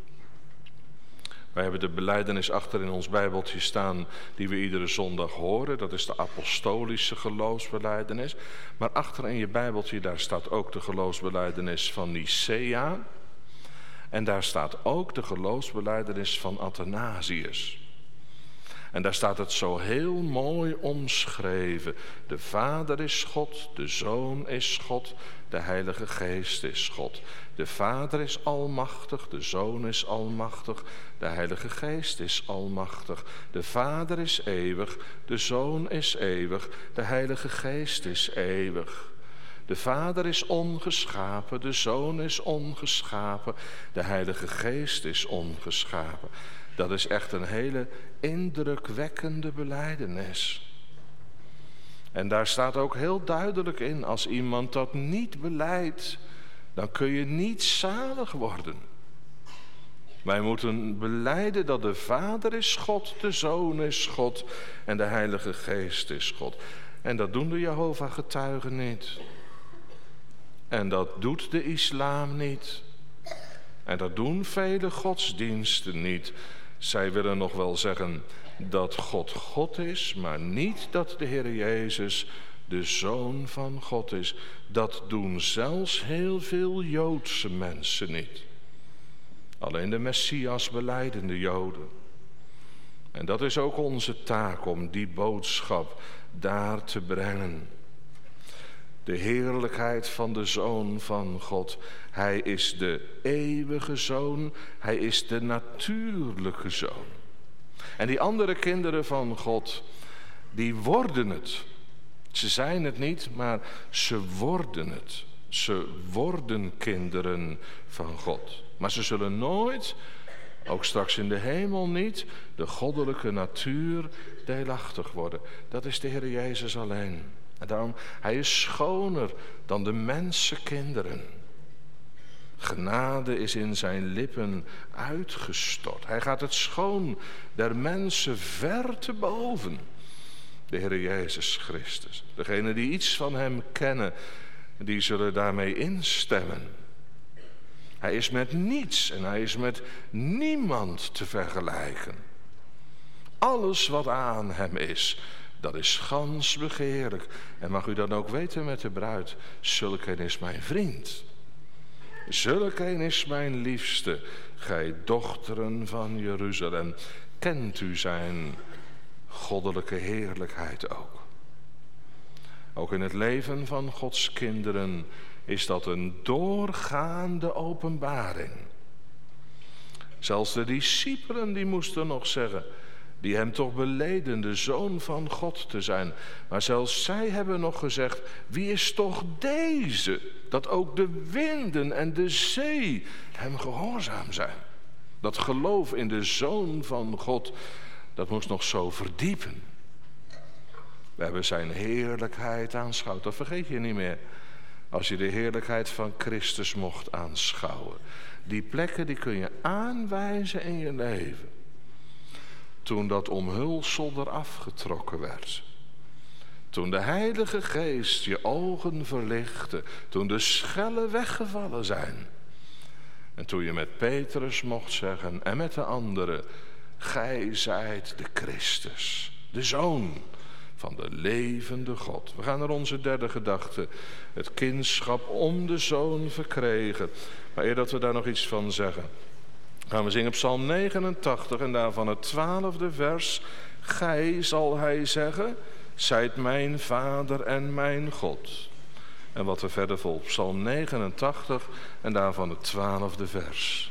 Wij hebben de belijdenis achter in ons Bijbeltje staan die we iedere zondag horen. Dat is de apostolische geloofsbelijdenis. Maar achter in je Bijbeltje, daar staat ook de geloofsbelijdenis van Nicea. En daar staat ook de geloofsbelijdenis van Athanasius. En daar staat het zo heel mooi omschreven. De Vader is God, de Zoon is God, de Heilige Geest is God. De Vader is almachtig, de Zoon is almachtig, de Heilige Geest is almachtig. De Vader is eeuwig, de Zoon is eeuwig, de Heilige Geest is eeuwig. De Vader is ongeschapen, de Zoon is ongeschapen, de Heilige Geest is ongeschapen. Dat is echt een hele indrukwekkende belijdenis. En daar staat ook heel duidelijk in, als iemand dat niet belijdt, dan kun je niet zalig worden. Wij moeten belijden dat de Vader is God, de Zoon is God en de Heilige Geest is God. En dat doen de Jehovah-getuigen niet. En dat doet de islam niet. En dat doen vele godsdiensten niet. Zij willen nog wel zeggen dat God God is, maar niet dat de Heer Jezus de Zoon van God is. Dat doen zelfs heel veel Joodse mensen niet. Alleen de Messias belijdende Joden. En dat is ook onze taak om die boodschap daar te brengen. De heerlijkheid van de Zoon van God. Hij is de eeuwige Zoon. Hij is de natuurlijke Zoon. En die andere kinderen van God, die worden het. Ze zijn het niet, maar ze worden het. Ze worden kinderen van God. Maar ze zullen nooit, ook straks in de hemel niet, de goddelijke natuur deelachtig worden. Dat is de Heer Jezus alleen. En daarom, hij is schoner dan de mensenkinderen. Genade is in zijn lippen uitgestort. Hij gaat het schoon der mensen ver te boven. De Heer Jezus Christus. Degenen die iets van hem kennen, die zullen daarmee instemmen. Hij is met niets en hij is met niemand te vergelijken. Alles wat aan hem is, dat is gans begeerlijk. En mag u dan ook weten met de bruid, zulk een is mijn vriend. Zulk een is mijn liefste, gij dochteren van Jeruzalem. Kent u zijn goddelijke heerlijkheid ook? Ook in het leven van Gods kinderen is dat een doorgaande openbaring. Zelfs de discipelen die moesten nog zeggen, die hem toch beleden de Zoon van God te zijn. Maar zelfs zij hebben nog gezegd, wie is toch deze, dat ook de winden en de zee hem gehoorzaam zijn. Dat geloof in de Zoon van God, dat moest nog zo verdiepen. We hebben zijn heerlijkheid aanschouwd, dat vergeet je niet meer. Als je de heerlijkheid van Christus mocht aanschouwen. Die plekken die kun je aanwijzen in je leven. Toen dat omhulsel eraf getrokken werd. Toen de Heilige Geest je ogen verlichtte. Toen de schellen weggevallen zijn. En toen je met Petrus mocht zeggen en met de anderen. Gij zijt de Christus, de Zoon van de levende God. We gaan naar onze derde gedachte. Het kindschap om de Zoon verkregen. Maar eer dat we daar nog iets van zeggen, gaan we zingen Psalm negenentachtig en daarvan het twaalfde vers. Gij, zal hij zeggen, zijt mijn vader en mijn God. En wat er verder volgt, Psalm negenentachtig en daarvan het twaalfde vers.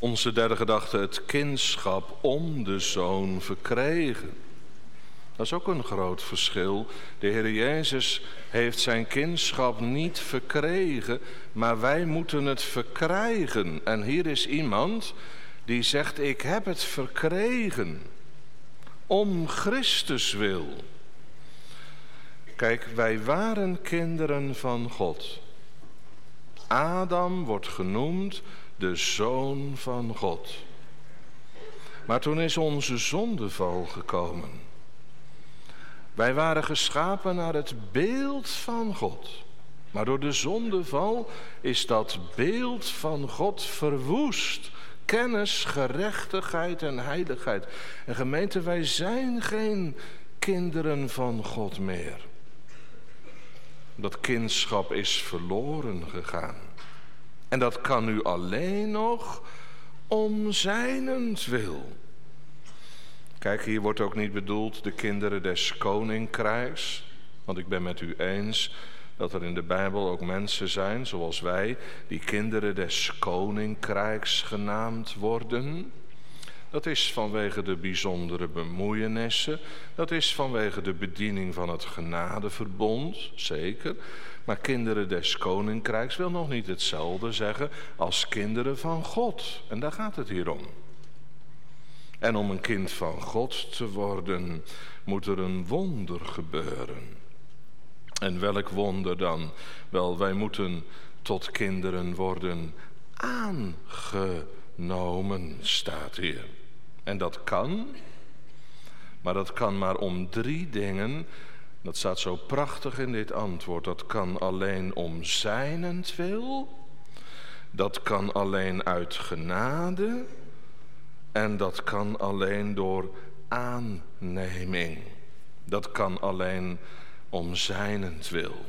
Onze derde gedachte, het kindschap om de Zoon verkregen. Dat is ook een groot verschil. De Heer Jezus heeft zijn kindschap niet verkregen, maar wij moeten het verkrijgen. En hier is iemand die zegt, ik heb het verkregen om Christus wil. Kijk, wij waren kinderen van God. Adam wordt genoemd de Zoon van God. Maar toen is onze zondeval gekomen. Wij waren geschapen naar het beeld van God. Maar door de zondeval is dat beeld van God verwoest. Kennis, gerechtigheid en heiligheid. En gemeente, wij zijn geen kinderen van God meer. Dat kindschap is verloren gegaan. En dat kan nu alleen nog om zijnentwil. Kijk, hier wordt ook niet bedoeld de kinderen des koninkrijks. Want ik ben met u eens dat er in de Bijbel ook mensen zijn, zoals wij, die kinderen des koninkrijks genaamd worden. Dat is vanwege de bijzondere bemoeienissen. Dat is vanwege de bediening van het genadeverbond, zeker. Maar kinderen des koninkrijks wil nog niet hetzelfde zeggen als kinderen van God. En daar gaat het hier om. En om een kind van God te worden, moet er een wonder gebeuren. En welk wonder dan? Wel, wij moeten tot kinderen worden aangenomen, staat hier. En dat kan, maar dat kan maar om drie dingen. Dat staat zo prachtig in dit antwoord. Dat kan alleen om zijnentwil, dat kan alleen uit genade en dat kan alleen door aanneming. Dat kan alleen om zijnentwil.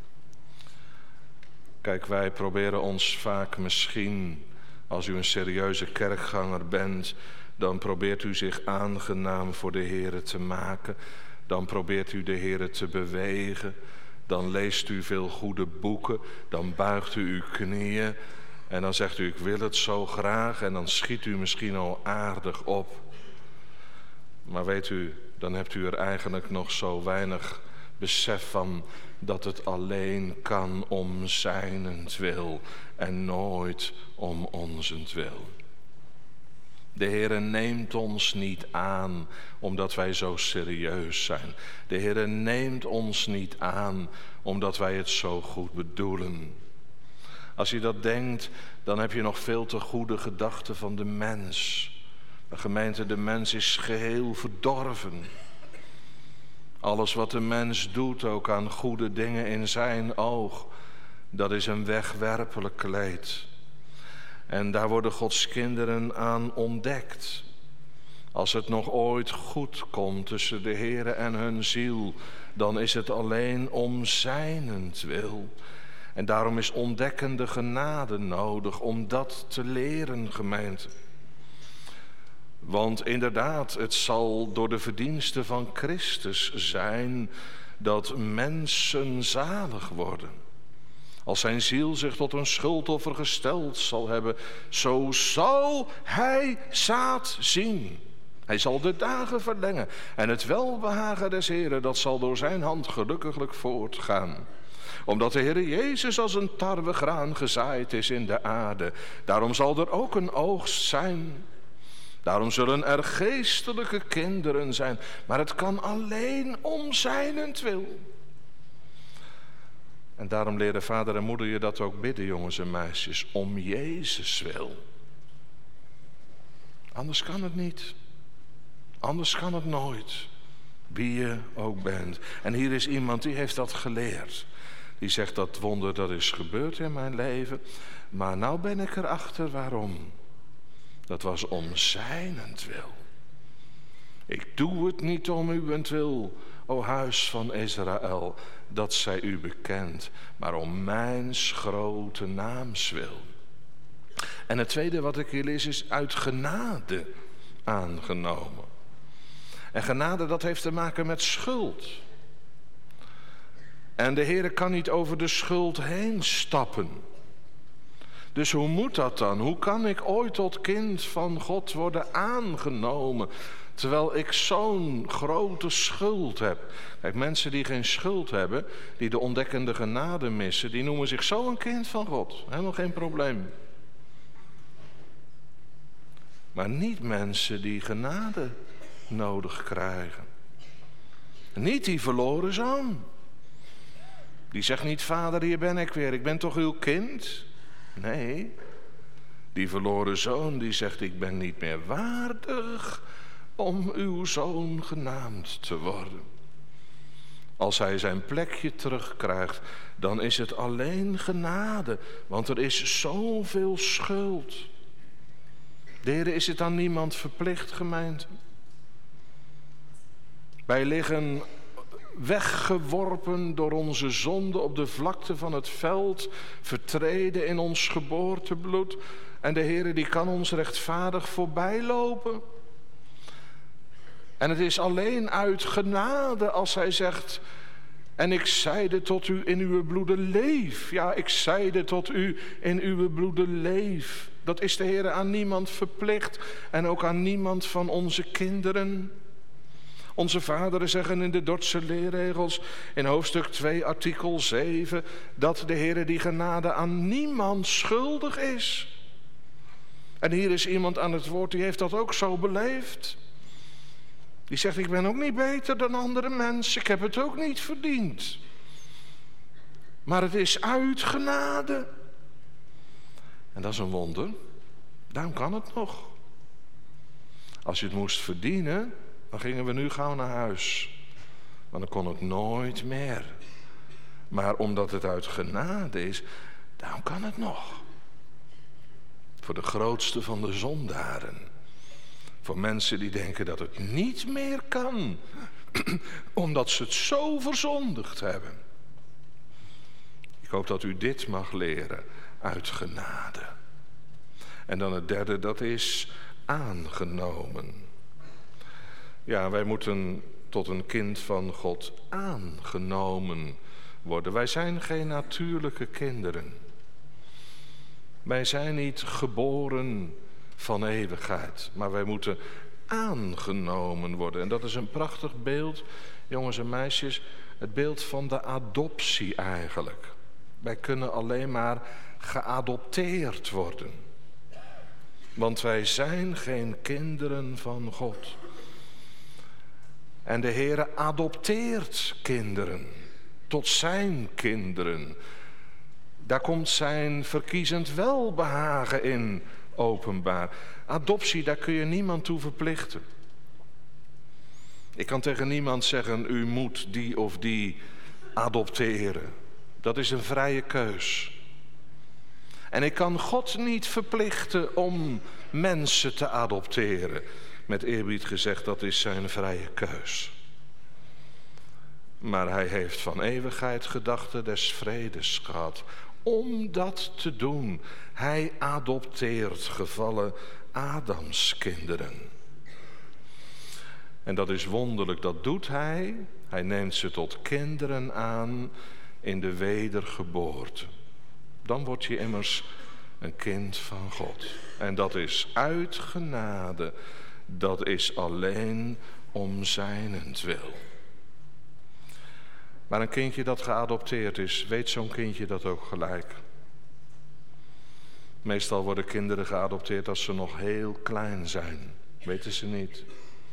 Kijk, wij proberen ons vaak misschien, als u een serieuze kerkganger bent, dan probeert u zich aangenaam voor de Heere te maken. Dan probeert u de Heere te bewegen. Dan leest u veel goede boeken. Dan buigt u uw knieën. En dan zegt u, ik wil het zo graag. En dan schiet u misschien al aardig op. Maar weet u, dan hebt u er eigenlijk nog zo weinig besef van dat het alleen kan om zijnentwil en nooit om onzentwil. De Heere neemt ons niet aan omdat wij zo serieus zijn. De Heere neemt ons niet aan omdat wij het zo goed bedoelen. Als je dat denkt, dan heb je nog veel te goede gedachten van de mens. De gemeente, de mens is geheel verdorven. Alles wat de mens doet, ook aan goede dingen in zijn oog, dat is een wegwerpelijk kleed. En daar worden Gods kinderen aan ontdekt. Als het nog ooit goed komt tussen de Heere en hun ziel, dan is het alleen om zijnentwil. En daarom is ontdekkende genade nodig om dat te leren, gemeente. Want inderdaad, het zal door de verdiensten van Christus zijn dat mensen zalig worden. Als zijn ziel zich tot een schuldoffer gesteld zal hebben, zo zal hij zaad zien. Hij zal de dagen verlengen en het welbehagen des Heren, dat zal door zijn hand gelukkiglijk voortgaan. Omdat de Heer Jezus als een tarwegraan gezaaid is in de aarde, daarom zal er ook een oogst zijn. Daarom zullen er geestelijke kinderen zijn, maar het kan alleen om zijnentwil. En daarom leren vader en moeder je dat ook bidden, jongens en meisjes, om Jezus wil. Anders kan het niet. Anders kan het nooit. Wie je ook bent. En hier is iemand die heeft dat geleerd. Die zegt dat wonder dat is gebeurd in mijn leven. Maar nou ben ik erachter waarom. Dat was om zijnentwil. Ik doe het niet om uwentwil, o huis van Israël, dat zij u bekend, maar om mijns grote naams wil. En het tweede wat ik hier lees is uit genade aangenomen. En genade, dat heeft te maken met schuld. En de Heere kan niet over de schuld heen stappen. Dus hoe moet dat dan? Hoe kan ik ooit tot kind van God worden aangenomen, terwijl ik zo'n grote schuld heb? Kijk, mensen die geen schuld hebben, die de ontdekkende genade missen, die noemen zich zo een kind van God. Helemaal geen probleem. Maar niet mensen die genade nodig krijgen. Niet die verloren zoon. Die zegt niet, vader, hier ben ik weer, ik ben toch uw kind? Nee, die verloren zoon die zegt, ik ben niet meer waardig om uw zoon genaamd te worden. Als hij zijn plekje terugkrijgt, dan is het alleen genade, want er is zoveel schuld. De Heer, is het aan niemand verplicht, gemeente? Wij liggen weggeworpen door onze zonde op de vlakte van het veld, vertreden in ons geboortebloed. En de Heer die kan ons rechtvaardig voorbij lopen. En het is alleen uit genade als hij zegt, en ik zeide tot u in uw bloeden leef. Ja, ik zeide tot u in uw bloeden leef. Dat is de Heer aan niemand verplicht en ook aan niemand van onze kinderen. Onze vaderen zeggen in de Dordtse leerregels in hoofdstuk twee artikel zeven... dat de Heer die genade aan niemand schuldig is. En hier is iemand aan het woord die heeft dat ook zo beleefd. Die zegt, ik ben ook niet beter dan andere mensen. Ik heb het ook niet verdiend. Maar het is uit genade. En dat is een wonder. Daarom kan het nog. Als je het moest verdienen, dan gingen we nu gauw naar huis. Maar dan kon het nooit meer. Maar omdat het uit genade is, daarom kan het nog. Voor de grootste van de zondaren. Voor mensen die denken dat het niet meer kan. Omdat ze het zo verzondigd hebben. Ik hoop dat u dit mag leren uit genade. En dan het derde, dat is aangenomen. Ja, wij moeten tot een kind van God aangenomen worden. Wij zijn geen natuurlijke kinderen. Wij zijn niet geboren van eeuwigheid, maar wij moeten aangenomen worden. En dat is een prachtig beeld, jongens en meisjes, het beeld van de adoptie eigenlijk. Wij kunnen alleen maar geadopteerd worden. Want wij zijn geen kinderen van God. En de Heere adopteert kinderen tot zijn kinderen. Daar komt zijn verkiezend welbehagen in openbaar. Adoptie, daar kun je niemand toe verplichten. Ik kan tegen niemand zeggen, u moet die of die adopteren. Dat is een vrije keus. En ik kan God niet verplichten om mensen te adopteren. Met eerbied gezegd, dat is zijn vrije keus. Maar hij heeft van eeuwigheid gedachten des vredes gehad. Om dat te doen, hij adopteert gevallen Adamskinderen. En dat is wonderlijk, dat doet hij. Hij neemt ze tot kinderen aan in de wedergeboorte. Dan word je immers een kind van God. En dat is uit genade. Dat is alleen om zijnentwil. Maar een kindje dat geadopteerd is, weet zo'n kindje dat ook gelijk. Meestal worden kinderen geadopteerd als ze nog heel klein zijn. Weten ze niet.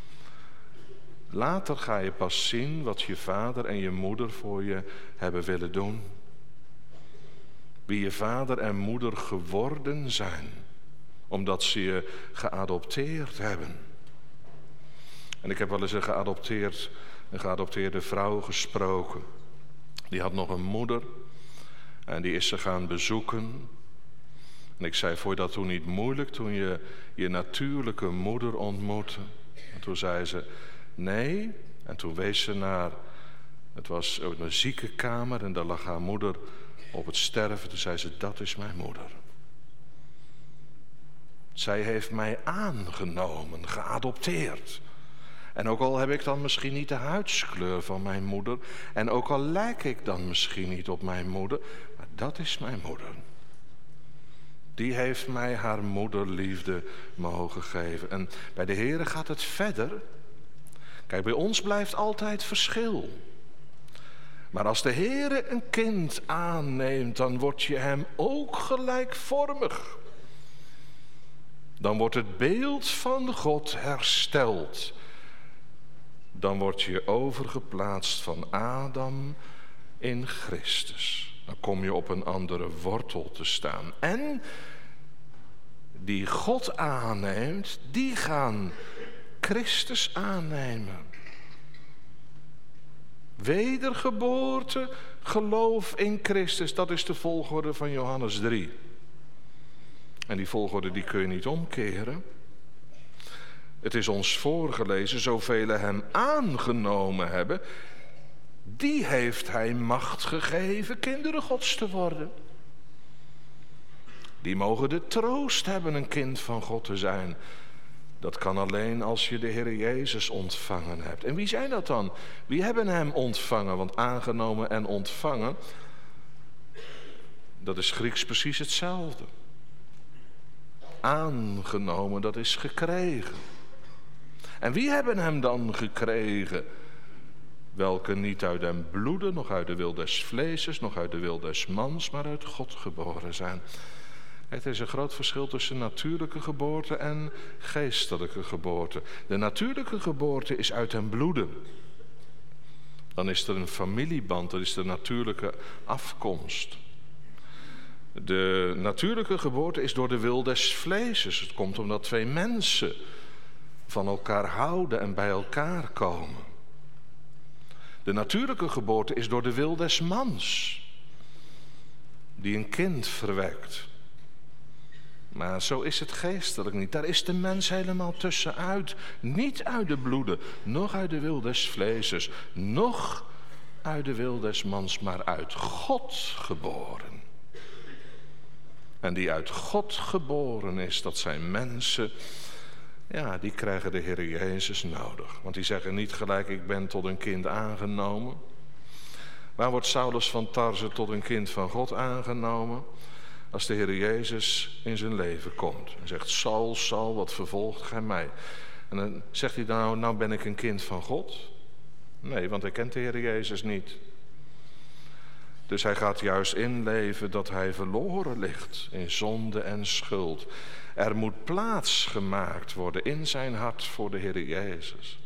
Later ga je pas zien wat je vader en je moeder voor je hebben willen doen. Wie je vader en moeder geworden zijn. Omdat ze je geadopteerd hebben. En ik heb wel eens een, geadopteerd, een geadopteerde vrouw gesproken. Die had nog een moeder. En die is ze gaan bezoeken. En ik zei, vond je dat toen niet moeilijk toen je je natuurlijke moeder ontmoette? En toen zei ze, nee. En toen wees ze naar, het was een ziekenkamer en daar lag haar moeder op het sterven. Toen zei ze, dat is mijn moeder. Zij heeft mij aangenomen, geadopteerd. En ook al heb ik dan misschien niet de huidskleur van mijn moeder. En ook al lijk ik dan misschien niet op mijn moeder. Maar dat is mijn moeder. Die heeft mij haar moederliefde mogen geven. En bij de Heere gaat het verder. Kijk, bij ons blijft altijd verschil. Maar als de Heere een kind aanneemt, dan word je hem ook gelijkvormig. Dan wordt het beeld van God hersteld. Dan word je overgeplaatst van Adam in Christus. Dan kom je op een andere wortel te staan. En die God aanneemt, die gaan Christus aannemen. Wedergeboorte, geloof in Christus, dat is de volgorde van Johannes drie. En die volgorde die kun je niet omkeren. Het is ons voorgelezen, zoveel hem aangenomen hebben, die heeft hij macht gegeven kinderen Gods te worden. Die mogen de troost hebben een kind van God te zijn. Dat kan alleen als je de Heer Jezus ontvangen hebt. En wie zijn dat dan? Wie hebben hem ontvangen? Want aangenomen en ontvangen, dat is Grieks precies hetzelfde. Aangenomen, dat is gekregen. En wie hebben hem dan gekregen? Welke niet uit den bloede, nog uit de wil des vleeses, nog uit de wil des mans, maar uit God geboren zijn. Het is een groot verschil tussen natuurlijke geboorte en geestelijke geboorte. De natuurlijke geboorte is uit den bloede. Dan is er een familieband, dat is de natuurlijke afkomst. De natuurlijke geboorte is door de wil des vleeses. Het komt omdat twee mensen van elkaar houden en bij elkaar komen. De natuurlijke geboorte is door de wil des mans, die een kind verwekt. Maar zo is het geestelijk niet. Daar is de mens helemaal tussenuit. Niet uit de bloede, noch uit de wil des vleeses, noch uit de wil des mans, maar uit God geboren. En die uit God geboren is, dat zijn mensen, ja, die krijgen de Heer Jezus nodig. Want die zeggen niet gelijk, ik ben tot een kind aangenomen. Waar wordt Saulus van Tarse tot een kind van God aangenomen? Als de Heer Jezus in zijn leven komt. En zegt, Saul, Saul, wat vervolgt gij mij? En dan zegt hij, nou, nou ben ik een kind van God. Nee, want hij kent de Heer Jezus niet. Dus hij gaat juist inleven dat hij verloren ligt in zonde en schuld. Er moet plaats gemaakt worden in zijn hart voor de Heer Jezus.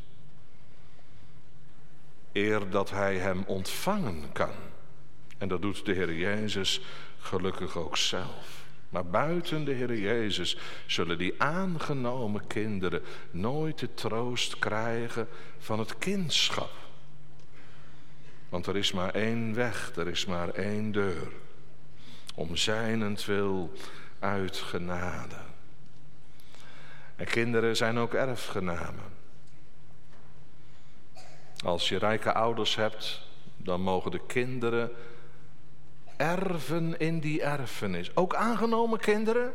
Eer dat hij hem ontvangen kan. En dat doet de Heer Jezus gelukkig ook zelf. Maar buiten de Heer Jezus zullen die aangenomen kinderen nooit de troost krijgen van het kindschap. Want er is maar één weg, er is maar één deur. Om zijnentwil uit genade. En kinderen zijn ook erfgenamen. Als je rijke ouders hebt, dan mogen de kinderen erven in die erfenis. Ook aangenomen kinderen?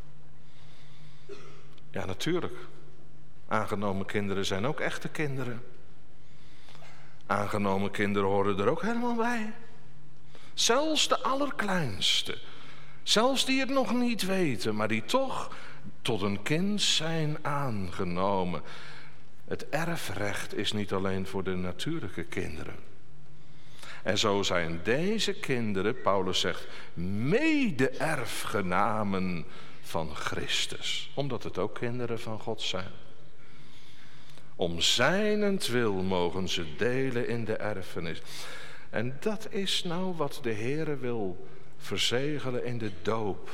Ja, natuurlijk. Aangenomen kinderen zijn ook echte kinderen. Aangenomen kinderen horen er ook helemaal bij. Zelfs de allerkleinste. Zelfs die het nog niet weten, maar die toch tot een kind zijn aangenomen. Het erfrecht is niet alleen voor de natuurlijke kinderen. En zo zijn deze kinderen, Paulus zegt, mede-erfgenamen van Christus. Omdat het ook kinderen van God zijn. Om zijnentwil mogen ze delen in de erfenis. En dat is nou wat de Heere wil verzegelen in de doop.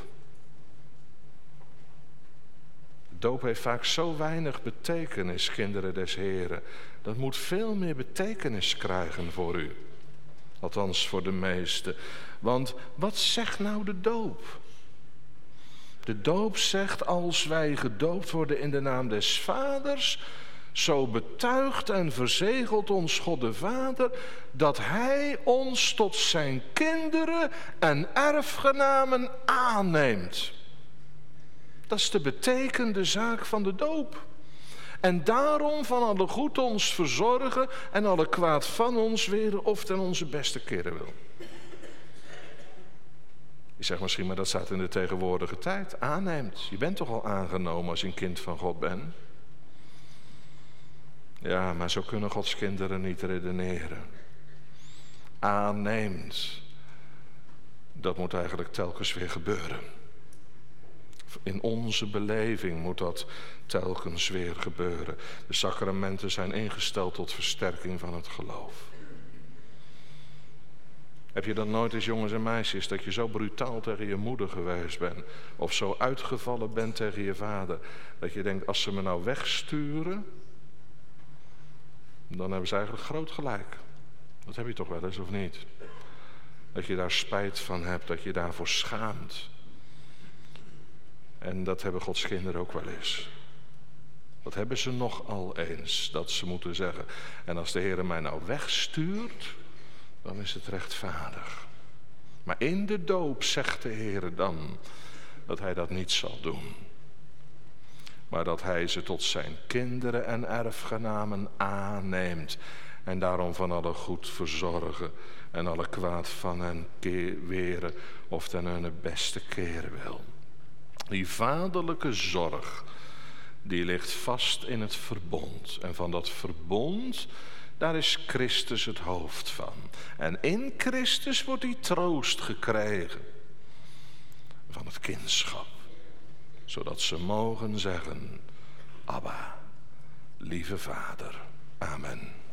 Doop heeft vaak zo weinig betekenis, kinderen des Heren. Dat moet veel meer betekenis krijgen voor u. Althans voor de meesten. Want wat zegt nou de doop? De doop zegt, als wij gedoopt worden in de naam des Vaders, zo betuigt en verzegelt ons God de Vader dat Hij ons tot zijn kinderen en erfgenamen aanneemt. Dat is de betekende zaak van de doop. En daarom van alle goed ons verzorgen en alle kwaad van ons weren of ten onze beste keren wil. Je zegt misschien, maar dat staat in de tegenwoordige tijd. Aanneemt. Je bent toch al aangenomen als je een kind van God bent? Ja, maar zo kunnen Gods kinderen niet redeneren. Aanneemt. Dat moet eigenlijk telkens weer gebeuren. In onze beleving moet dat telkens weer gebeuren. De sacramenten zijn ingesteld tot versterking van het geloof. Heb je dan nooit eens, jongens en meisjes, dat je zo brutaal tegen je moeder geweest bent, of zo uitgevallen bent tegen je vader, dat je denkt, als ze me nou wegsturen, dan hebben ze eigenlijk groot gelijk. Dat heb je toch wel eens, of niet? Dat je daar spijt van hebt, dat je daarvoor schaamt. En dat hebben Gods kinderen ook wel eens. Dat hebben ze nogal eens, dat ze moeten zeggen. En als de Heer mij nou wegstuurt, dan is het rechtvaardig. Maar in de doop zegt de Heer dan dat hij dat niet zal doen. Maar dat hij ze tot zijn kinderen en erfgenamen aanneemt. En daarom van alle goed verzorgen en alle kwaad van hen weren of ten hun beste keren wil. Die vaderlijke zorg, die ligt vast in het verbond. En van dat verbond, daar is Christus het hoofd van. En in Christus wordt die troost gekregen van het kindschap. Zodat ze mogen zeggen, Abba, lieve Vader. Amen.